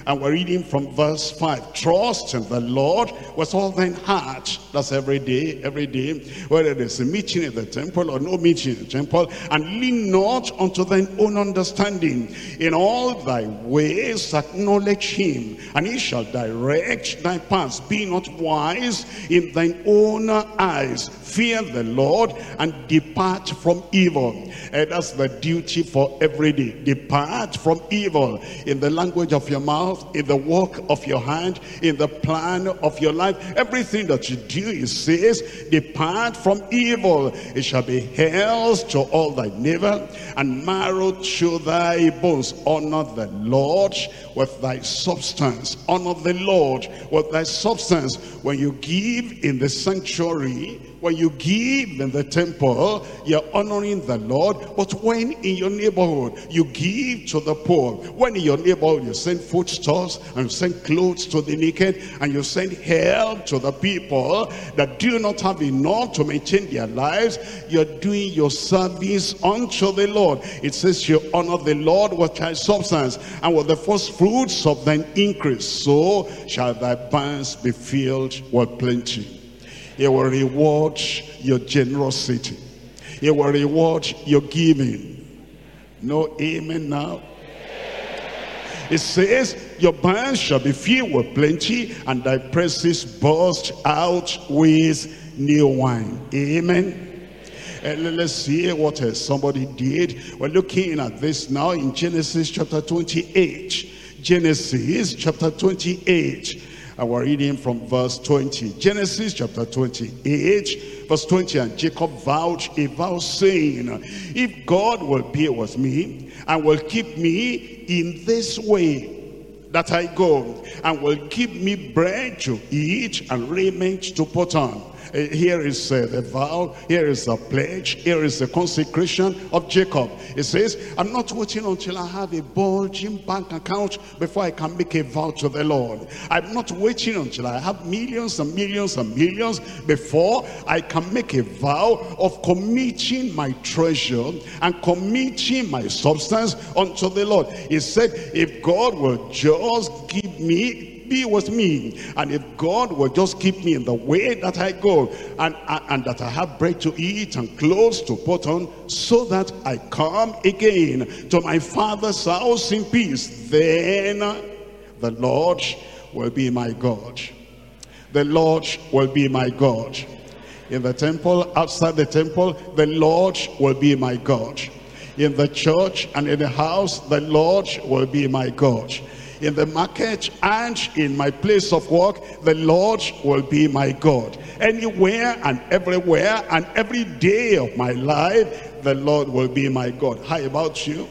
Speaker 1: And we're reading from verse 5. Trust in the Lord with all thine heart. That's every day, whether there's a meeting in the temple or no meeting in the temple. And lean not unto thine own understanding. In all thy ways acknowledge him, and he shall direct thy paths. Be not wise in thine own eyes. Fear the Lord and depart from evil. That's the duty for every day. Depart from evil. In the language of your mouth, in the work of your hand, in the plan of your life, everything that you do, it says, depart from evil. It shall be health to all thy neighbor, and marrow to thy bones. Honor the Lord with thy substance. Honor the Lord with thy substance. When you give in the sanctuary, when you give in the temple, you're honoring the Lord. But when in your neighborhood, you give to the poor. When in your neighborhood, you send foodstuffs, and you send clothes to the naked, and you send help to the people that do not have enough to maintain their lives, you're doing your service unto the Lord. It says you honor the Lord with thy substance, and with the first fruits of thine increase. So shall thy barns be filled with plenty. He will reward your generosity. He will reward your giving. No amen now? It says, your barns shall be filled with plenty, and thy presses burst out with new wine. Amen. Let's see what somebody did. We're looking at this now in Genesis chapter 28. Genesis chapter 28. And we're reading from verse 20. Genesis chapter 28, verse 20. And Jacob vowed a vow, saying, if God will be with me, and will keep me in this way that I go, and will give me bread to eat and raiment to put on. Here is the vow, here is the pledge, here is the consecration of Jacob. It says, I'm not waiting until I have a bulging bank account before I can make a vow to the Lord. I'm not waiting until I have millions and millions and millions before I can make a vow of committing my treasure and committing my substance unto the Lord. He said, if God will just give me, be with me, and if God will just keep me in the way that I go, and that I have bread to eat and clothes to put on, so that I come again to my father's house in peace, then the Lord will be my God. The Lord will be my God. In the temple, outside the temple, the Lord will be my God. In the church and in the house, the Lord will be my God. In the market and in my place of work, the Lord will be my God. Anywhere and everywhere and every day of my life, the Lord will be my God. How about you?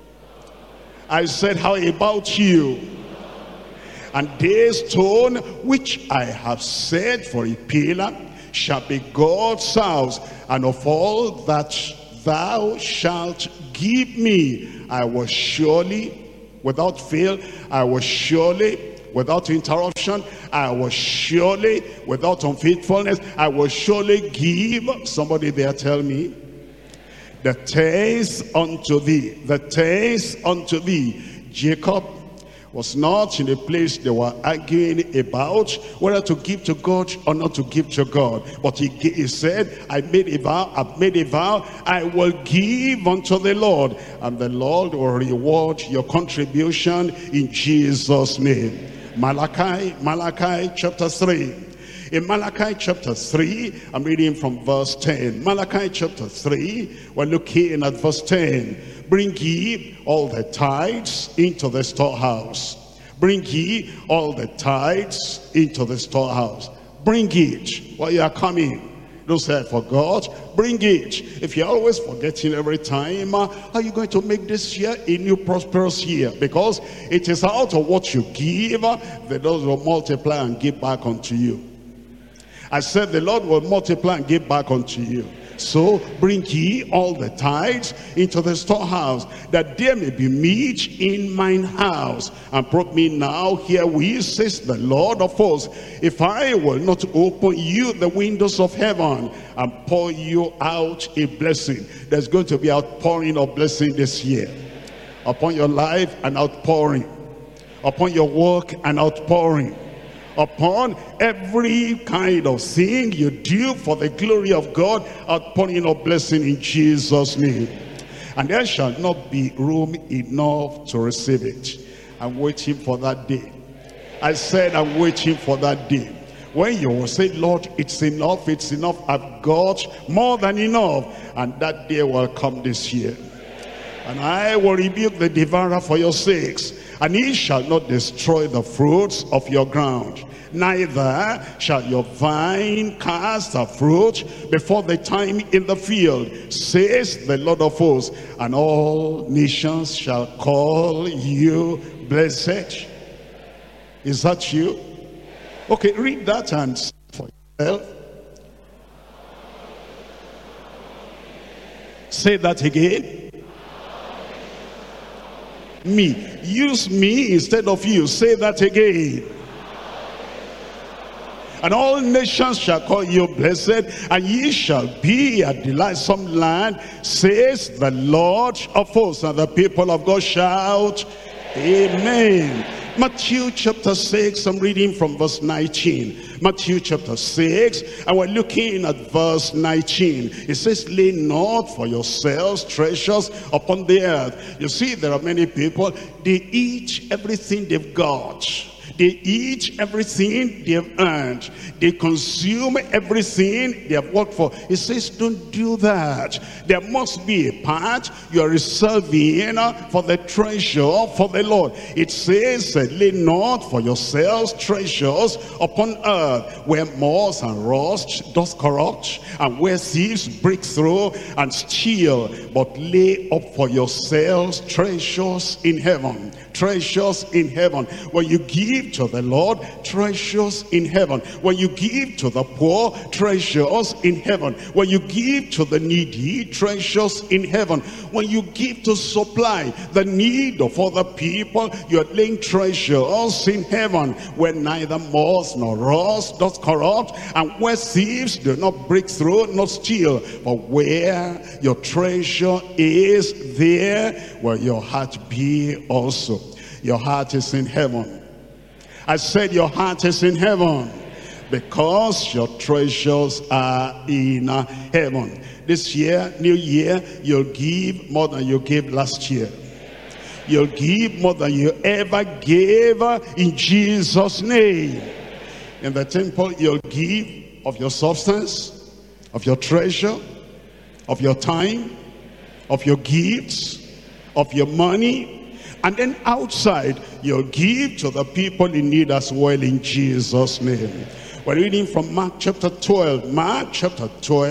Speaker 1: I said, how about you? And this stone which I have set for a pillar shall be God's house, and of all that thou shalt give me, I will surely, without fail, I will surely, without interruption, I will surely, without unfaithfulness, I will surely give. Somebody there tell me, the tithes unto thee, the tithes unto thee. Jacob was not in a place they were arguing about whether to give to God or not to give to God. But he said, I've made a vow, I will give unto the Lord, and the Lord will reward your contribution in Jesus' name. Malachi chapter 3. In Malachi chapter 3, I'm reading from verse 10. Malachi chapter 3, we're looking at verse 10. Bring ye all the tithes into the storehouse. Bring ye all the tithes into the storehouse. Bring it while you are coming. Don't say I forgot. Bring it. If you're always forgetting every time, how are you going to make this year a new prosperous year? Because it is out of what you give that those will multiply and give back unto you. I said the Lord will multiply and give back unto you. So bring ye all the tithes into the storehouse, that there may be meat in mine house. And prove me now herewith, says the Lord of hosts, if I will not open you the windows of heaven and pour you out a blessing. There's going to be outpouring of blessing this year upon your life, and outpouring upon your work and outpouring, upon every kind of thing you do for the glory of God, outpouring of blessing in Jesus' name. And there shall not be room enough to receive it. I'm waiting for that day. I said I'm waiting for that day when you will say, Lord, it's enough, I've got more than enough. And that day will come this year. And I will rebuke the devourer for your sakes, and he shall not destroy the fruits of your ground, neither shall your vine cast her fruit before the time in the field, says the Lord of hosts. And all nations shall call you blessed. Is that you? Okay, read that and see for yourself. Say that again. Me. Use me instead of you. Say that again. And all nations shall call you blessed, and ye shall be a delightsome land, says the Lord of hosts. And the people of God shout, Amen. Matthew chapter 6, I'm reading from verse 19. Matthew chapter 6, and we're looking at verse 19. It says, lay not for yourselves treasures upon the earth. You see, there are many people, they eat everything they've got. They eat everything they have earned. They consume everything they have worked for. It says, don't do that. There must be a part you are reserving for the treasure for the Lord. It says, lay not for yourselves treasures upon earth, where moth and rust doth corrupt, and where thieves break through and steal. But lay up for yourselves treasures in heaven. Treasures in heaven. When you give to the Lord, treasures in heaven. When you give to the poor, treasures in heaven. When you give to the needy, treasures in heaven. When you give to supply the need of other people, you are laying treasures in heaven, where neither moth nor rust doth corrupt, and where thieves do not break through nor steal. But where your treasure is, there will your heart be also. Your heart is in heaven. I said your heart is in heaven, because your treasures are in heaven. This year, new year, you'll give more than you gave last year. You'll give more than you ever gave in Jesus' name. In the temple, you'll give of your substance, of your treasure, of your time, of your gifts, of your money. And then outside, you'll give to the people in need as well in Jesus' name. We're reading from Mark chapter 12. Mark chapter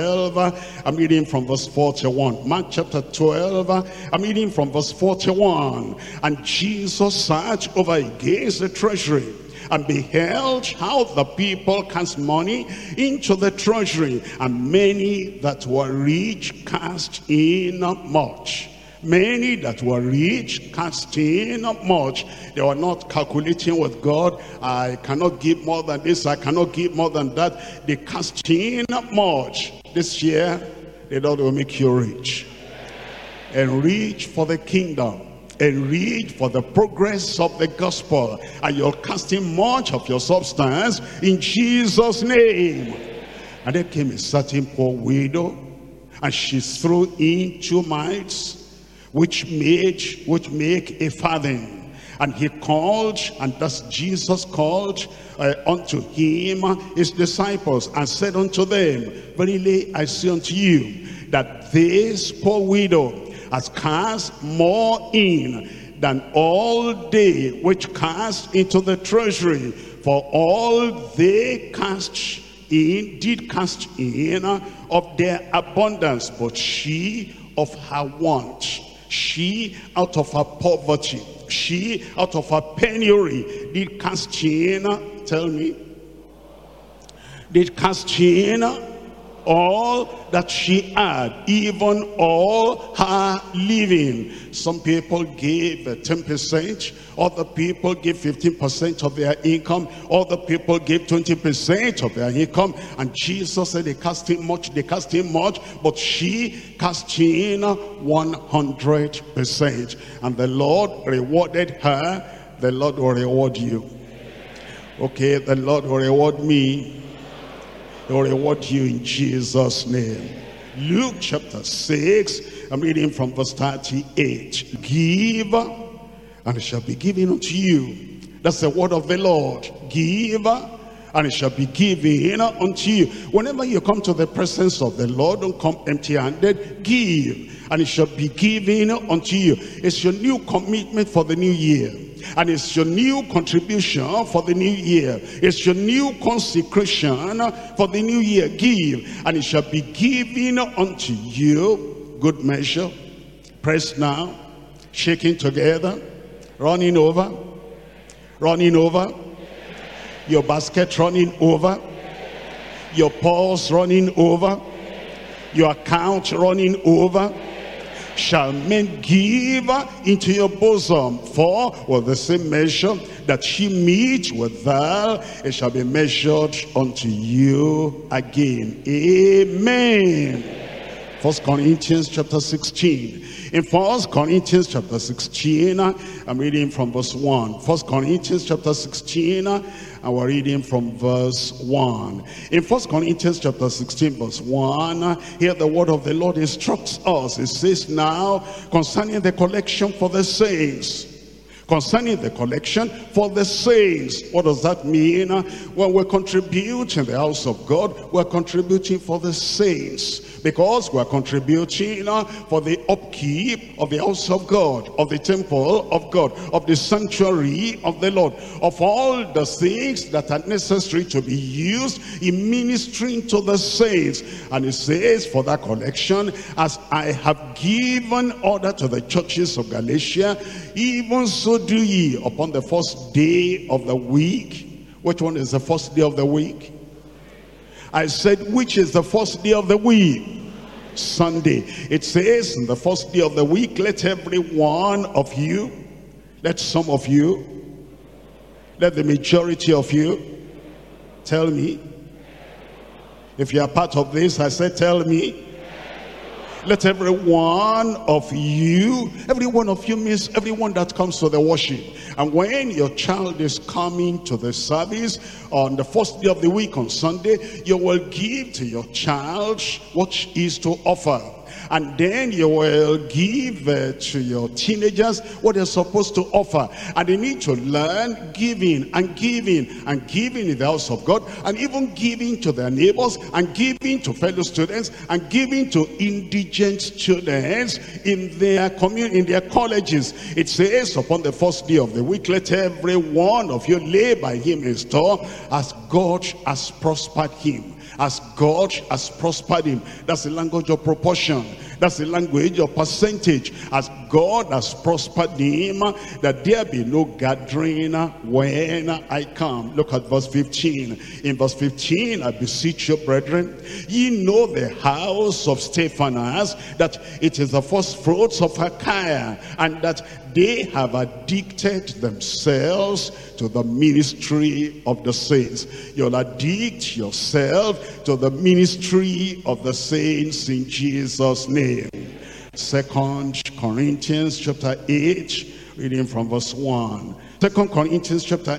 Speaker 1: 12, I'm reading from verse 41. Mark chapter 12, I'm reading from verse 41. And Jesus sat over against the treasury, and beheld how the people cast money into the treasury. And many that were rich cast in much. Many that were rich cast in much. They were not calculating with God. I cannot give more than this, I cannot give more than that. They cast in much. This year, the Lord will make you rich. And rich for the kingdom. And rich for the progress of the gospel. And you're casting much of your substance in Jesus' name. And there came a certain poor widow, and she threw in 2 mites, which make a farthing. And he called, and thus Jesus called unto him his disciples, and said unto them, verily I say unto you, that this poor widow has cast more in than all they which cast into the treasury. For all they did cast in of their abundance, but she of her want, she out of her poverty, she out of her penury, did cast in, tell me, did cast in all that she had, even all her living. Some people gave 10%, other people gave 15% of their income, other people gave 20% of their income. And Jesus said they cast in much, but she cast in 100%. And the Lord rewarded her The Lord will reward you. Okay, the Lord will reward me. He will reward you in Jesus' name. Luke chapter 6, I'm reading from verse 38. Give, and it shall be given unto you. That's the word of the Lord. Give, and it shall be given unto you. Whenever you come to the presence of the Lord, don't come empty-handed. Give, and it shall be given unto you. It's your new commitment for the new year. And it's your new contribution for the new year. It's your new consecration for the new year. Give, and it shall be given unto you. Good measure, pressed now, shaking together, running over, running over. Your basket running over, your purse running over, your account running over. Shall men give into your bosom, for with the same measure that ye meet withal, it shall be measured unto you again. Amen. 1 Corinthians chapter 16. In 1 Corinthians chapter 16, I'm reading from verse 1. 1 Corinthians chapter 16, and we're reading from verse 1. In 1 Corinthians chapter 16 verse 1, here the word of the Lord instructs us. It says, now concerning the collection for the saints. Concerning the collection for the saints. What does that mean? When we contribute in the house of God, we're contributing for the saints. Because we're contributing for the upkeep of the house of God, of the temple of God, of the sanctuary of the Lord, of all the things that are necessary to be used in ministering to the saints. And it says, for that collection, as I have given order to the churches of Galatia, even so do ye upon the first day of the week. Which one is the first day of the week? I said, which is the first day of the week? Sunday. It says, in the first day of the week, let every one of you, let some of you, let the majority of you, tell me. If you are part of this, I said, tell me. Let every one of you means everyone that comes to the worship. And when your child is coming to the service on the first day of the week on Sunday, you will give to your child what is to offer. And then you will give to your teenagers what they're supposed to offer. And they need to learn giving and giving and giving in the house of God, and even giving to their neighbors, and giving to fellow students, and giving to indigent students in their community, in their colleges. It says, upon the first day of the week, let every one of you lay by him in store as God has prospered him. As God has prospered him. That's the language of proportion. That's the language of percentage. As God has prospered him, that there be no gathering when I come. Look at verse 15. In verse 15, I beseech you, brethren, ye know the house of Stephanas, that it is the first fruits of Achaia, and that they have addicted themselves to the ministry of the saints. You'll addict yourself to the ministry of the saints in Jesus' name. 2 Corinthians chapter 8, reading from verse 1. 2 Corinthians chapter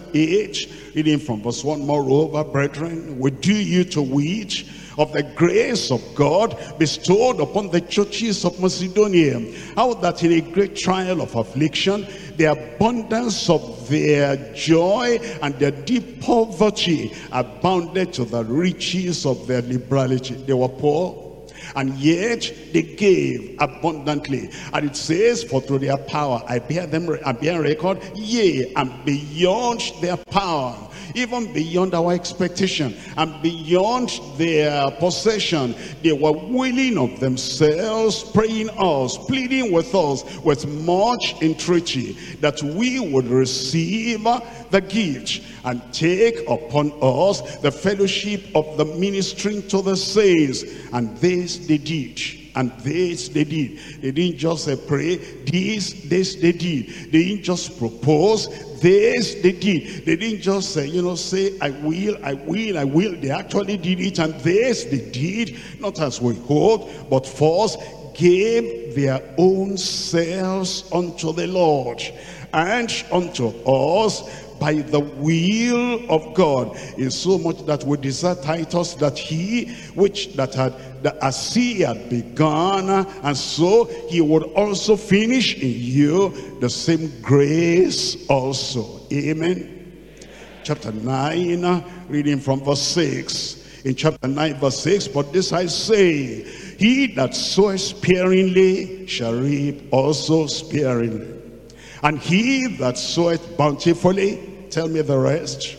Speaker 1: 8, reading from verse 1. Moreover, brethren, we do you to wit of the grace of God bestowed upon the churches of Macedonia, how that in a great trial of affliction, the abundance of their joy and their deep poverty abounded to the riches of their liberality. They were poor, and yet they gave abundantly. And it says, for through their power I bear record, yea, and beyond their power, even beyond our expectation and beyond their possession, they were willing of themselves, praying us, pleading with us with much entreaty, that we would receive the gift and take upon us the fellowship of the ministering to the saints. And this they did. And this they did. They didn't just pray. This they did. They didn't just propose. This they did. They didn't just say, I will. They actually did it. And this they did, not as we hoped, but first gave their own selves unto the Lord and unto us by the will of God, in so much that we desire Titus, that he which as he had begun, and so he would also finish in you the same grace also. Amen. Chapter 9, reading from verse 6. In chapter 9 verse 6, but this I say, he that soweth sparingly shall reap also sparingly, and he that soweth bountifully, tell me the rest,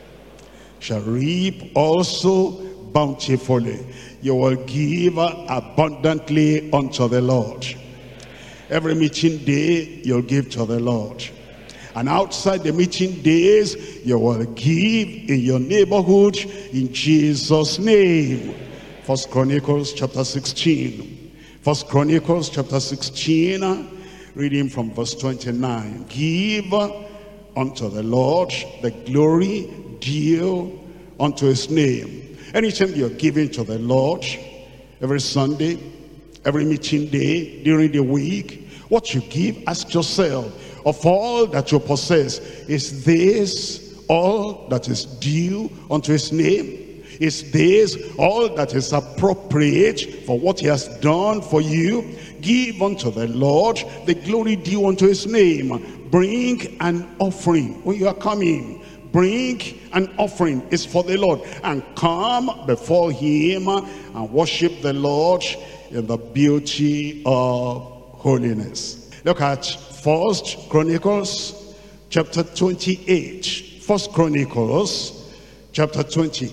Speaker 1: shall reap also bountifully. You will give abundantly unto the Lord. Every meeting day you'll give to the Lord, and outside the meeting days you will give in your neighborhood in Jesus' name. First Chronicles chapter 16. First Chronicles chapter 16, reading from verse 29. Give unto the Lord the glory due unto his name. Anytime you're giving to the Lord, every Sunday, every meeting day, during the week, what you give, ask yourself, of all that you possess, is this all that is due unto his name? Is this all that is appropriate for what he has done for you? Give unto the Lord the glory due unto his name. Bring an offering when you are coming. Bring an offering. It's for the Lord. And come before him and worship the Lord in the beauty of holiness. Look at First Chronicles chapter 28. First Chronicles chapter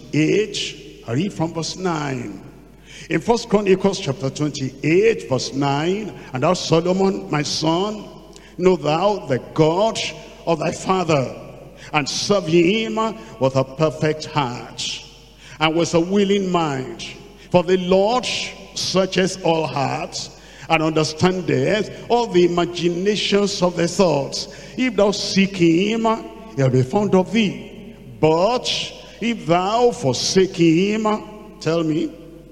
Speaker 1: 28, I read from verse 9. In First Chronicles chapter 28, verse 9, and thou Solomon, my son, know thou the God of thy father, and serve him with a perfect heart, and with a willing mind. For the Lord searcheth all hearts, and understandeth all the imaginations of the thoughts. If thou seek him, he'll be found of thee. But if thou forsake him, tell me,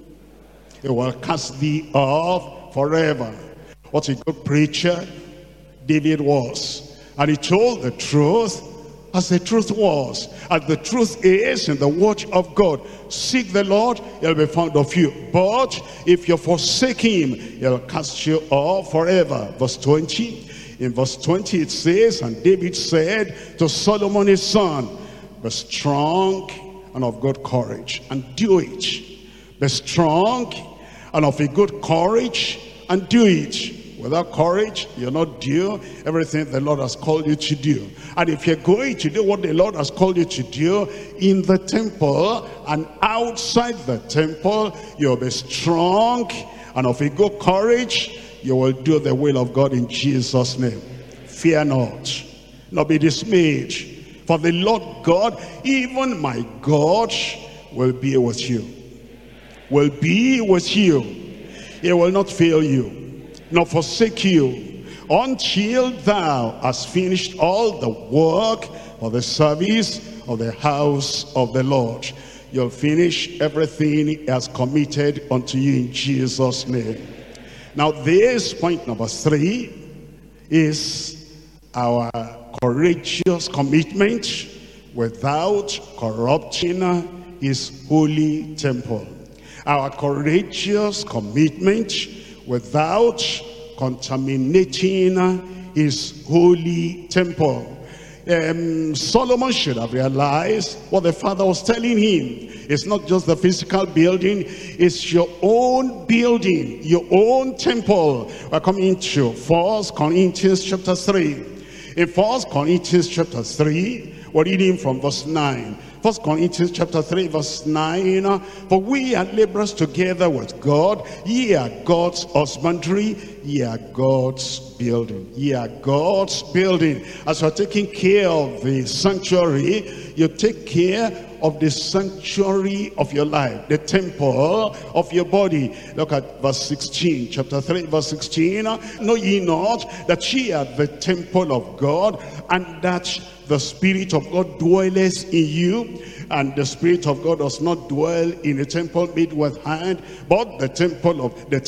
Speaker 1: he will cast thee off forever. What a good preacher David was. And he told the truth as the truth was. As the truth is in the word of God. Seek the Lord, he'll be found of you. But if you forsake him, he'll cast you off forever. Verse 20. In verse 20 it says, and David said to Solomon his son, be strong and of good courage, and do it. Be strong and of a good courage, and do it. Without courage, you're not do everything the Lord has called you to do. And if you're going to do what the Lord has called you to do in the temple and outside the temple, you'll be strong and of a good courage. You will do the will of God in Jesus' name. Fear not, nor be dismayed. For the Lord God, even my God, will be with you. Will be with you. He will not fail you, nor forsake you, until thou hast finished all the work of the service of the house of the Lord. You'll finish everything he has committed unto you in Jesus' name. Now this point number 3 is our courageous commitment without corrupting his holy temple. Our courageous commitment without contaminating his holy temple. Solomon should have realized what the Father was telling him. It's not just the physical building, it's your own building, your own temple. We're coming to 1 Corinthians chapter 3. In 1 Corinthians chapter 3, we're reading from verse 9. 1 Corinthians chapter 3 verse 9. For we are laborers together with God. Ye are God's husbandry. Ye are God's building. Ye are God's building. As you are taking care of the sanctuary, you take care of the sanctuary of your life, the temple of your body. Look at verse 16, chapter 3 verse 16. Know ye not that ye are the temple of God, and that the Spirit of God dwelleth in you, and the Spirit of God does not dwell in a temple made with hand, but the temple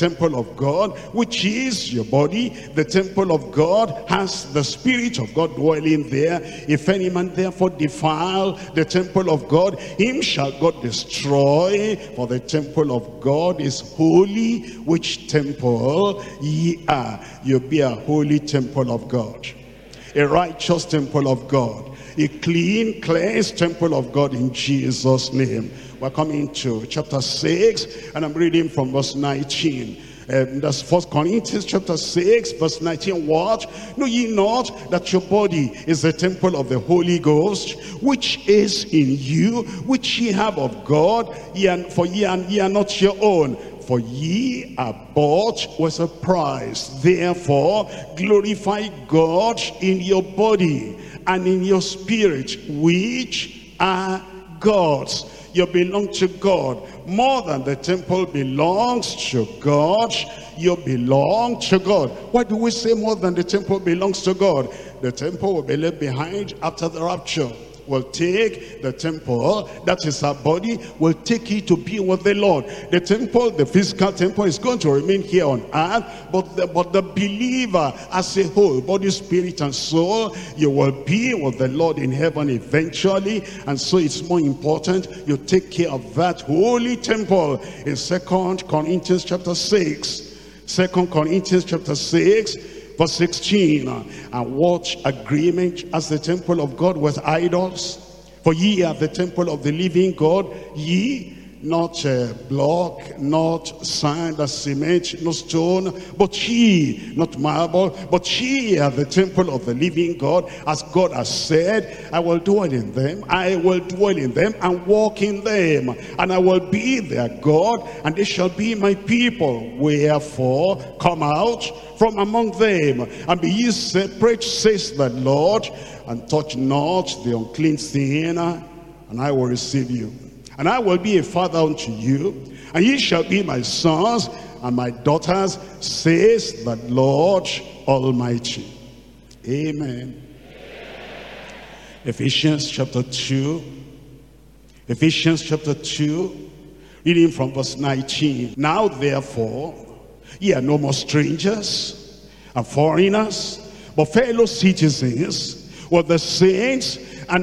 Speaker 1: of God, which is your body. The temple of God has the Spirit of God dwelling there. If any man therefore defile the temple of God, him shall God destroy. For the temple of God is holy, which temple ye are. You be a holy temple of God, a righteous temple of God, a clean, cleansed temple of God in Jesus' name. We're coming to chapter 6, and I'm reading from verse 19. That's 1 Corinthians chapter 6, verse 19. What? Know ye not that your body is the temple of the Holy Ghost, which is in you, which ye have of God, for ye are not your own. For ye are bought with a price. Therefore, glorify God in your body and in your spirit, which are God's. You belong to God. More than the temple belongs to God, you belong to God. Why do we say more than the temple belongs to God? The temple will be left behind after the rapture. Will take the temple, that is our body, will take it to be with the Lord. The temple, the physical temple, is going to remain here on earth, but the believer as a whole, body, spirit, and soul, you will be with the Lord in heaven eventually. And so it's more important you take care of that holy temple. In 2 Corinthians chapter 6, 2 Corinthians chapter 6, verse 16, and what agreement has the temple of God with idols? For ye are the temple of the living God, ye, not block, not sand, cement, no stone, but ye, not marble, but ye are the temple of the living God, as God has said, I will dwell in them, I will dwell in them and walk in them, and I will be their God, and they shall be my people. Wherefore, come out from among them, and be ye separate, says the Lord, and touch not the unclean thing, and I will receive you. And I will be a father unto you, and ye shall be my sons and my daughters, says the Lord Almighty. Amen. Ephesians chapter 2. Ephesians chapter 2, reading from verse 19. Now therefore, ye are no more strangers and foreigners, but fellow citizens with the saints and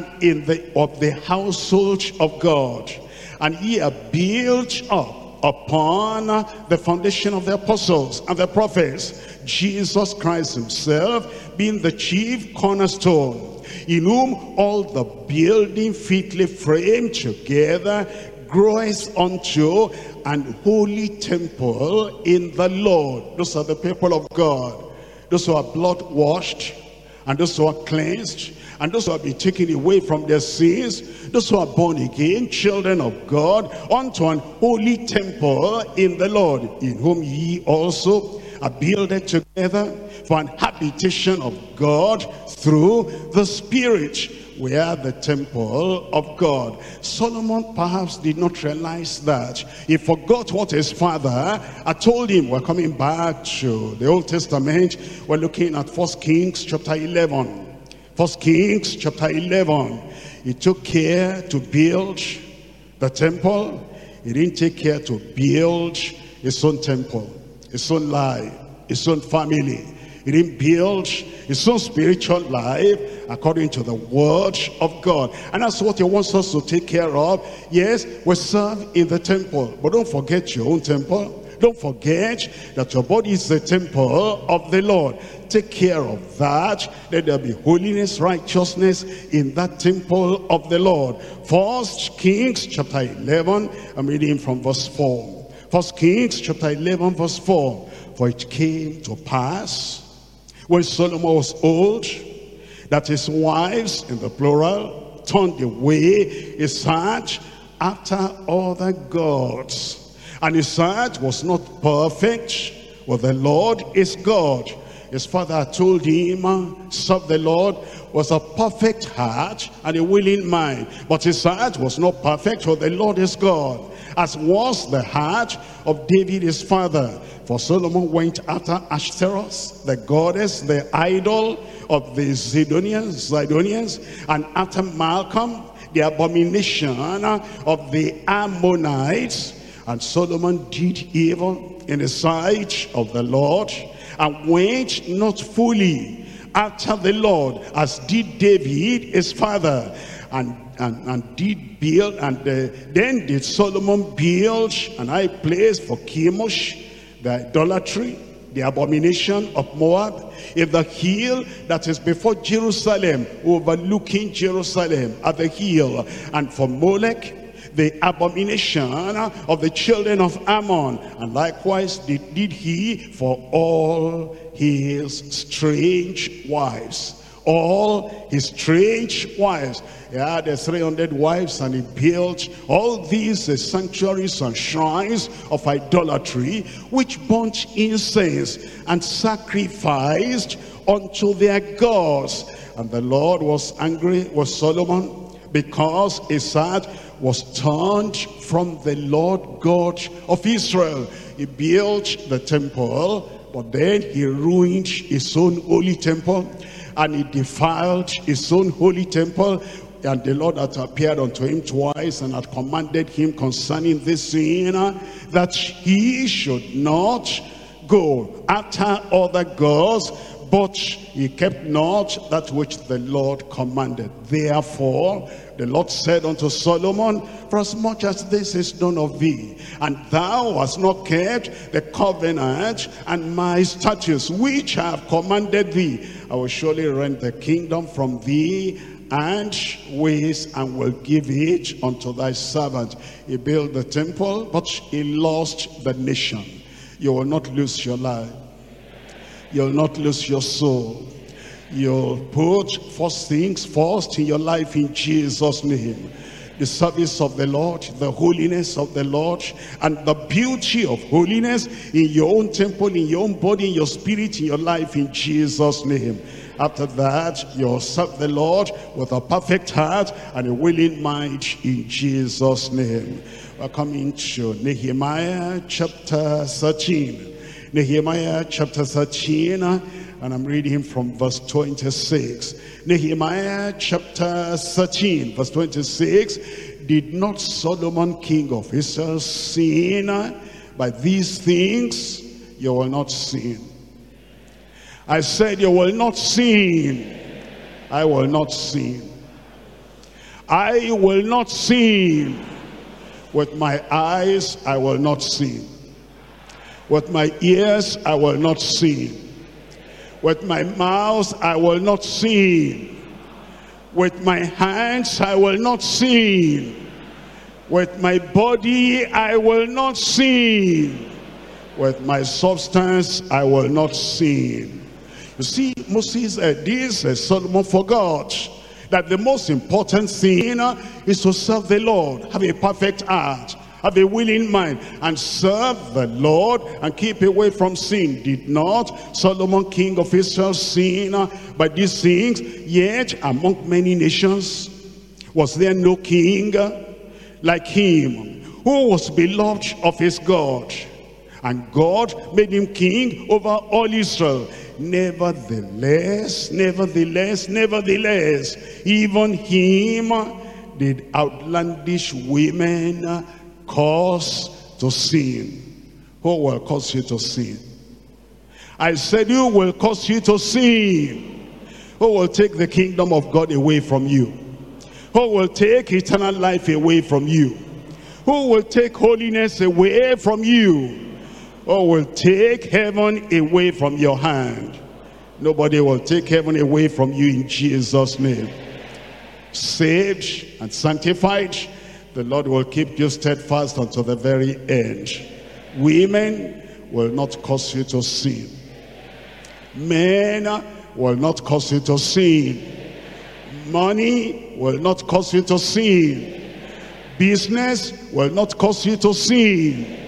Speaker 1: of the household of God. And ye are built up upon the foundation of the apostles and the prophets, Jesus Christ himself being the chief cornerstone, in whom all the building fitly framed together groweth unto an holy temple in the Lord. Those are the people of God, those who are blood washed, and those who are cleansed, and those who have been taken away from their sins, those who are born again, children of God, unto an holy temple in the Lord, in whom ye also are builded together for an habitation of God through the Spirit. We are the temple of God. Solomon perhaps did not realize that. He forgot what his father had told him. We're coming back to the Old Testament. We're looking at 1 Kings chapter 11. 1 Kings chapter 11. He took care to build the temple. He didn't take care to build his own temple, his own life, his own family. He didn't build his own spiritual life according to the word of God. And that's what he wants us to take care of. Yes, we serve in the temple, but don't forget your own temple. Don't forget that your body is the temple of the Lord. Take care of that. Let there be holiness, righteousness in that temple of the Lord. 1 Kings chapter 11, I'm reading from verse 4. 1 Kings chapter 11 verse 4. For it came to pass, when Solomon was old, that his wives, in the plural, turned away his heart after other gods. And his heart was not perfect with the Lord his God, His father told him, serve the Lord with a perfect heart and a willing mind. But his heart was not perfect, for the Lord is God, as was the heart of David his father. For Solomon went after Ashtaroth, the goddess, the idol of the Zidonians, and after Malcolm, the abomination of the Ammonites. And Solomon did evil in the sight of the Lord, and went not fully after the Lord, as did David his father, and did build. And then did Solomon build an high place for Chemosh, the idolatry, the abomination of Moab, in the hill that is before Jerusalem, overlooking Jerusalem at the hill, and for Molech, the abomination of the children of Ammon. And likewise did he for all his strange wives. All his strange wives. He had 300 wives, and he built all these sanctuaries and shrines of idolatry, which burnt incense and sacrificed unto their gods. And the Lord was angry with Solomon, because his heart was turned from the Lord God of Israel. He built the temple, but then he ruined his own holy temple, and he defiled his own holy temple. And the Lord had appeared unto him twice, and had commanded him concerning this sin, that he should not go after other gods, but he kept not that which the Lord commanded. Therefore the Lord said unto Solomon, for as much as this is done of thee, and thou hast not kept the covenant and my statutes which I have commanded thee, I will surely rend the kingdom from thee and waste, and will give it unto thy servant. He built the temple, but he lost the nation. You will not lose your life. You'll not lose your soul. You'll put first things first in your life in Jesus' name. The service of the Lord, the holiness of the Lord, and the beauty of holiness in your own temple, in your own body, in your spirit, in your life in Jesus' name. After that, you'll serve the Lord with a perfect heart and a willing mind in Jesus' name. We're coming to Nehemiah chapter 13. Nehemiah chapter 13, and I'm reading from verse 26. Nehemiah chapter 13, verse 26. Did not Solomon king of Israel sin? By these things you will not sin. I said you will not sin. I will not sin. I will not sin. With my eyes I will not sin. With my ears I will not sin. With my mouth I will not sin. With my hands I will not sin. With my body I will not sin. With my substance I will not sin. You see, Moses, Solomon forgot that the most important thing is to serve the Lord, have a perfect heart, have a willing mind, and serve the Lord and keep away from sin. Did not Solomon king of Israel sin by these things? Yet among many nations was there no king like him, who was beloved of his God, and God made him king over all Israel. Nevertheless, even him did outlandish women cause to sin. Who will cause you to sin? I said, who will cause you to sin? Who will take the kingdom of God away from you? Who will take eternal life away from you? Who will take holiness away from you? Who will take heaven away from your hand? Nobody will take heaven away from you in Jesus' name. Saved and sanctified, the Lord will keep you steadfast until the very end. Women will not cause you to sin. Men will not cause you to sin. Money will not cause you to sin. Business will not cause you to sin.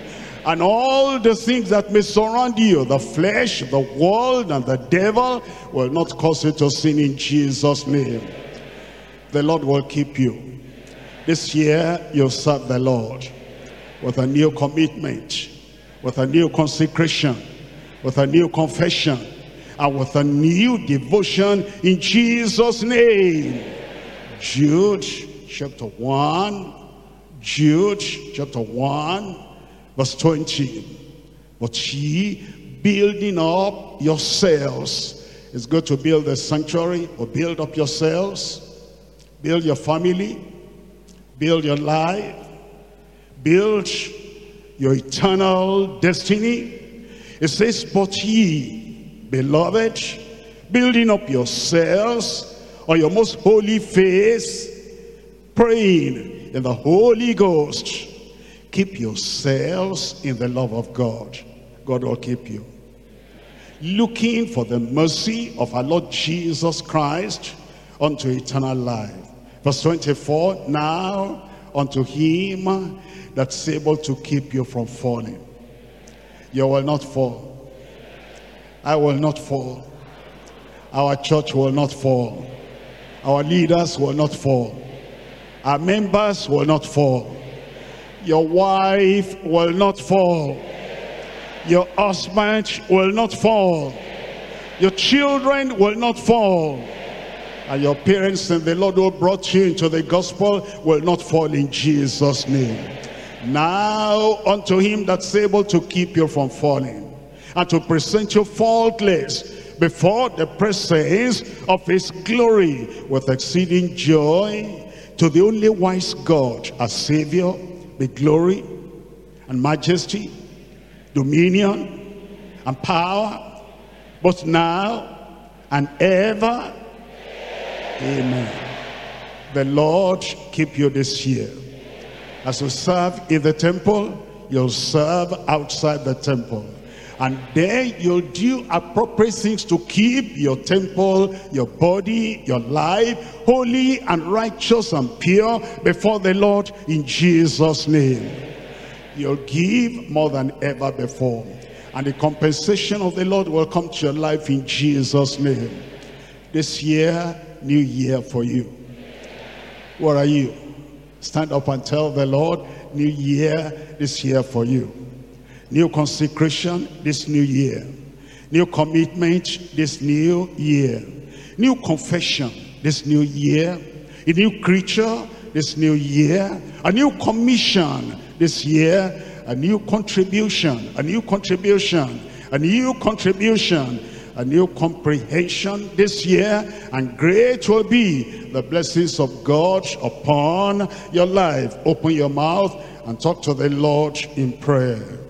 Speaker 1: And all the things that may surround you, the flesh, the world, and the devil, will not cause you to sin in Jesus' name. The Lord will keep you. This year, you'll serve the Lord with a new commitment, with a new consecration, with a new confession, and with a new devotion in Jesus' name. Jude chapter 1, Jude chapter 1, verse 20. But ye building up yourselves. It's good to build a sanctuary, or build up yourselves, build your family, build your life, build your eternal destiny. It says, but ye, beloved, building up yourselves on your most holy faith, praying in the Holy Ghost. Keep yourselves in the love of God. God will keep you. Looking for the mercy of our Lord Jesus Christ unto eternal life. Verse 24, now unto him that's able to keep you from falling. You will not fall. I will not fall. Our church will not fall. Our leaders will not fall. Our members will not fall. Your wife will not fall. Your husband will not fall. Your children will not fall. And your parents and the Lord who brought you into the gospel will not fall in Jesus' name. Now unto him that's able to keep you from falling, and to present you faultless before the presence of his glory with exceeding joy, to the only wise God, our Savior, be glory and majesty, dominion and power, both now and ever. Amen. The Lord keep you this year. As you serve in the temple, you'll serve outside the temple. And then you'll do appropriate things to keep your temple, your body, your life, holy and righteous and pure before the Lord in Jesus' name. You'll give more than ever before. And the compensation of the Lord will come to your life in Jesus' name. This year, new year for you. Where are you? Stand up and tell the Lord, new year, this year for you. New consecration this new year. New commitment this new year. New confession this new year. A new creature this new year. A new commission this year. A new contribution. A new contribution. A new contribution. A new comprehension this year. And great will be the blessings of God upon your life. Open your mouth and talk to the Lord in prayer.